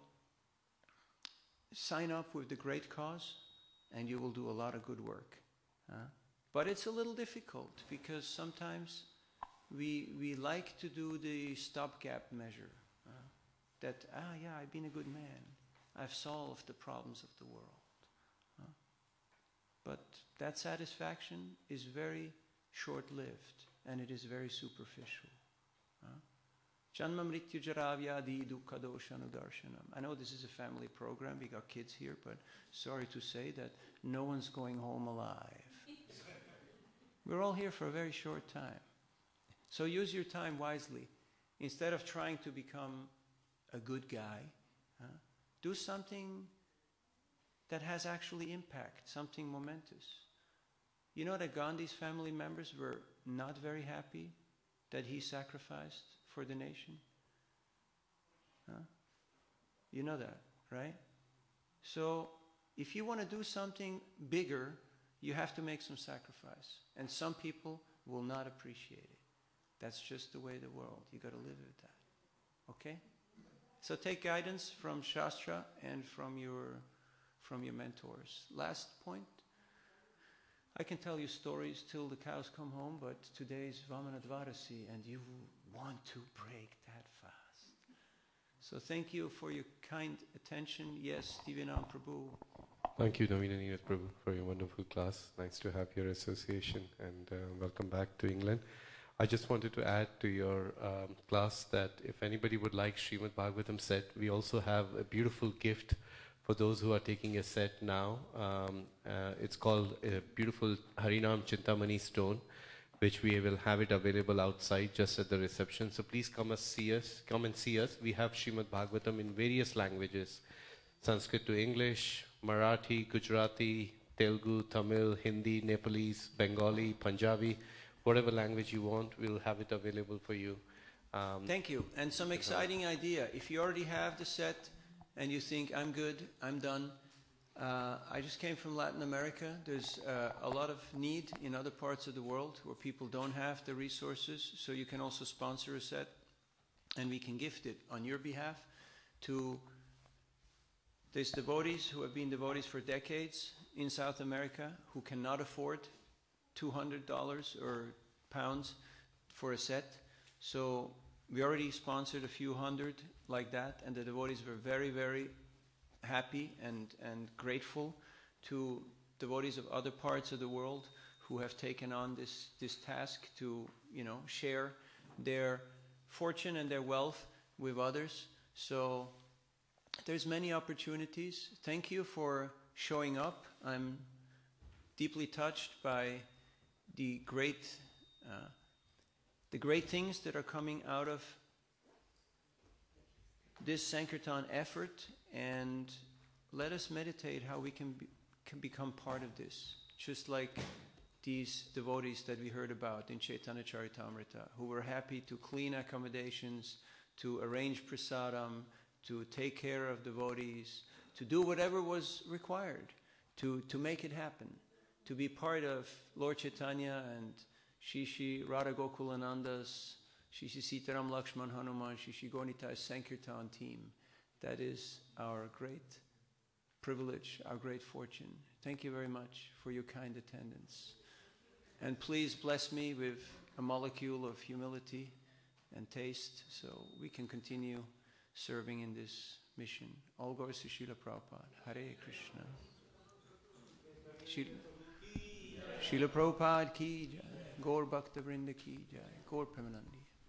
sign up with the great cause, and you will do a lot of good work. But it's a little difficult because sometimes we like to do the stopgap measure. That, I've been a good man. I've solved the problems of the world. But that satisfaction is very short-lived, and it is very superficial. Janma mrityu jaravyadi dukkha doshanudarshanam. I know this is a family program, we got kids here, but sorry to say that no one's going home alive. We're all here for a very short time. So use your time wisely. Instead of trying to become a good guy, do something that has actually impact, something momentous. You know that Gandhi's family members were not very happy that he sacrificed for the nation? You know that, right? So if you want to do something bigger, you have to make some sacrifice. And some people will not appreciate it. That's just the way of the world. You got to live with that. Okay? So take guidance from Shastra and from your mentors. Last point. I can tell you stories till the cows come home, but today's Vamana Dvarasi, and you want to break that fast. So thank you for your kind attention. Yes, Divinam Prabhu. Thank you, Navina Neerath Prabhu, for your wonderful class. Nice to have your association, and welcome back to England. I just wanted to add to your class that if anybody would like Srimad Bhagavatam set, we also have a beautiful gift for those who are taking a set now. It's called a beautiful Harinam Chintamani stone, which we will have it available outside just at the reception. So please come and see us. We have Srimad Bhagavatam in various languages: Sanskrit to English, Marathi, Gujarati, Telugu, Tamil, Hindi, Nepalese, Bengali, Punjabi. Whatever language you want, we'll have it available for you. Thank you. And some exciting idea. If you already have the set and you think, I'm good, I'm done. I just came from Latin America. There's a lot of need in other parts of the world where people don't have the resources. So you can also sponsor a set, and we can gift it on your behalf to these devotees who have been devotees for decades in South America, who cannot afford $200 or pounds for a set. So we already sponsored a few hundred like that, and the devotees were very, very happy and grateful to devotees of other parts of the world who have taken on this task to, share their fortune and their wealth with others. So there's many opportunities. Thank you for showing up. I'm deeply touched by the great things that are coming out of this Sankirtan effort, and let us meditate how we can become part of this, just like these devotees that we heard about in Chaitanya Charitamrita, who were happy to clean accommodations, to arrange prasadam, to take care of devotees, to do whatever was required to make it happen, to be part of Lord Chaitanya and Shishi Radha Gokulananda's, Shishi Sitaram Lakshman Hanuman, Shishi Gauranitai Sankirtan team. That is our great privilege, our great fortune. Thank you very much for your kind attendance. And please bless me with a molecule of humility and taste so we can continue serving in this mission. All glories to Srila Prabhupada. Hare Krishna. Srila Prabhupada ki jai. Gaur Bhakta Vrinda ki jai. Gaur Premanandi.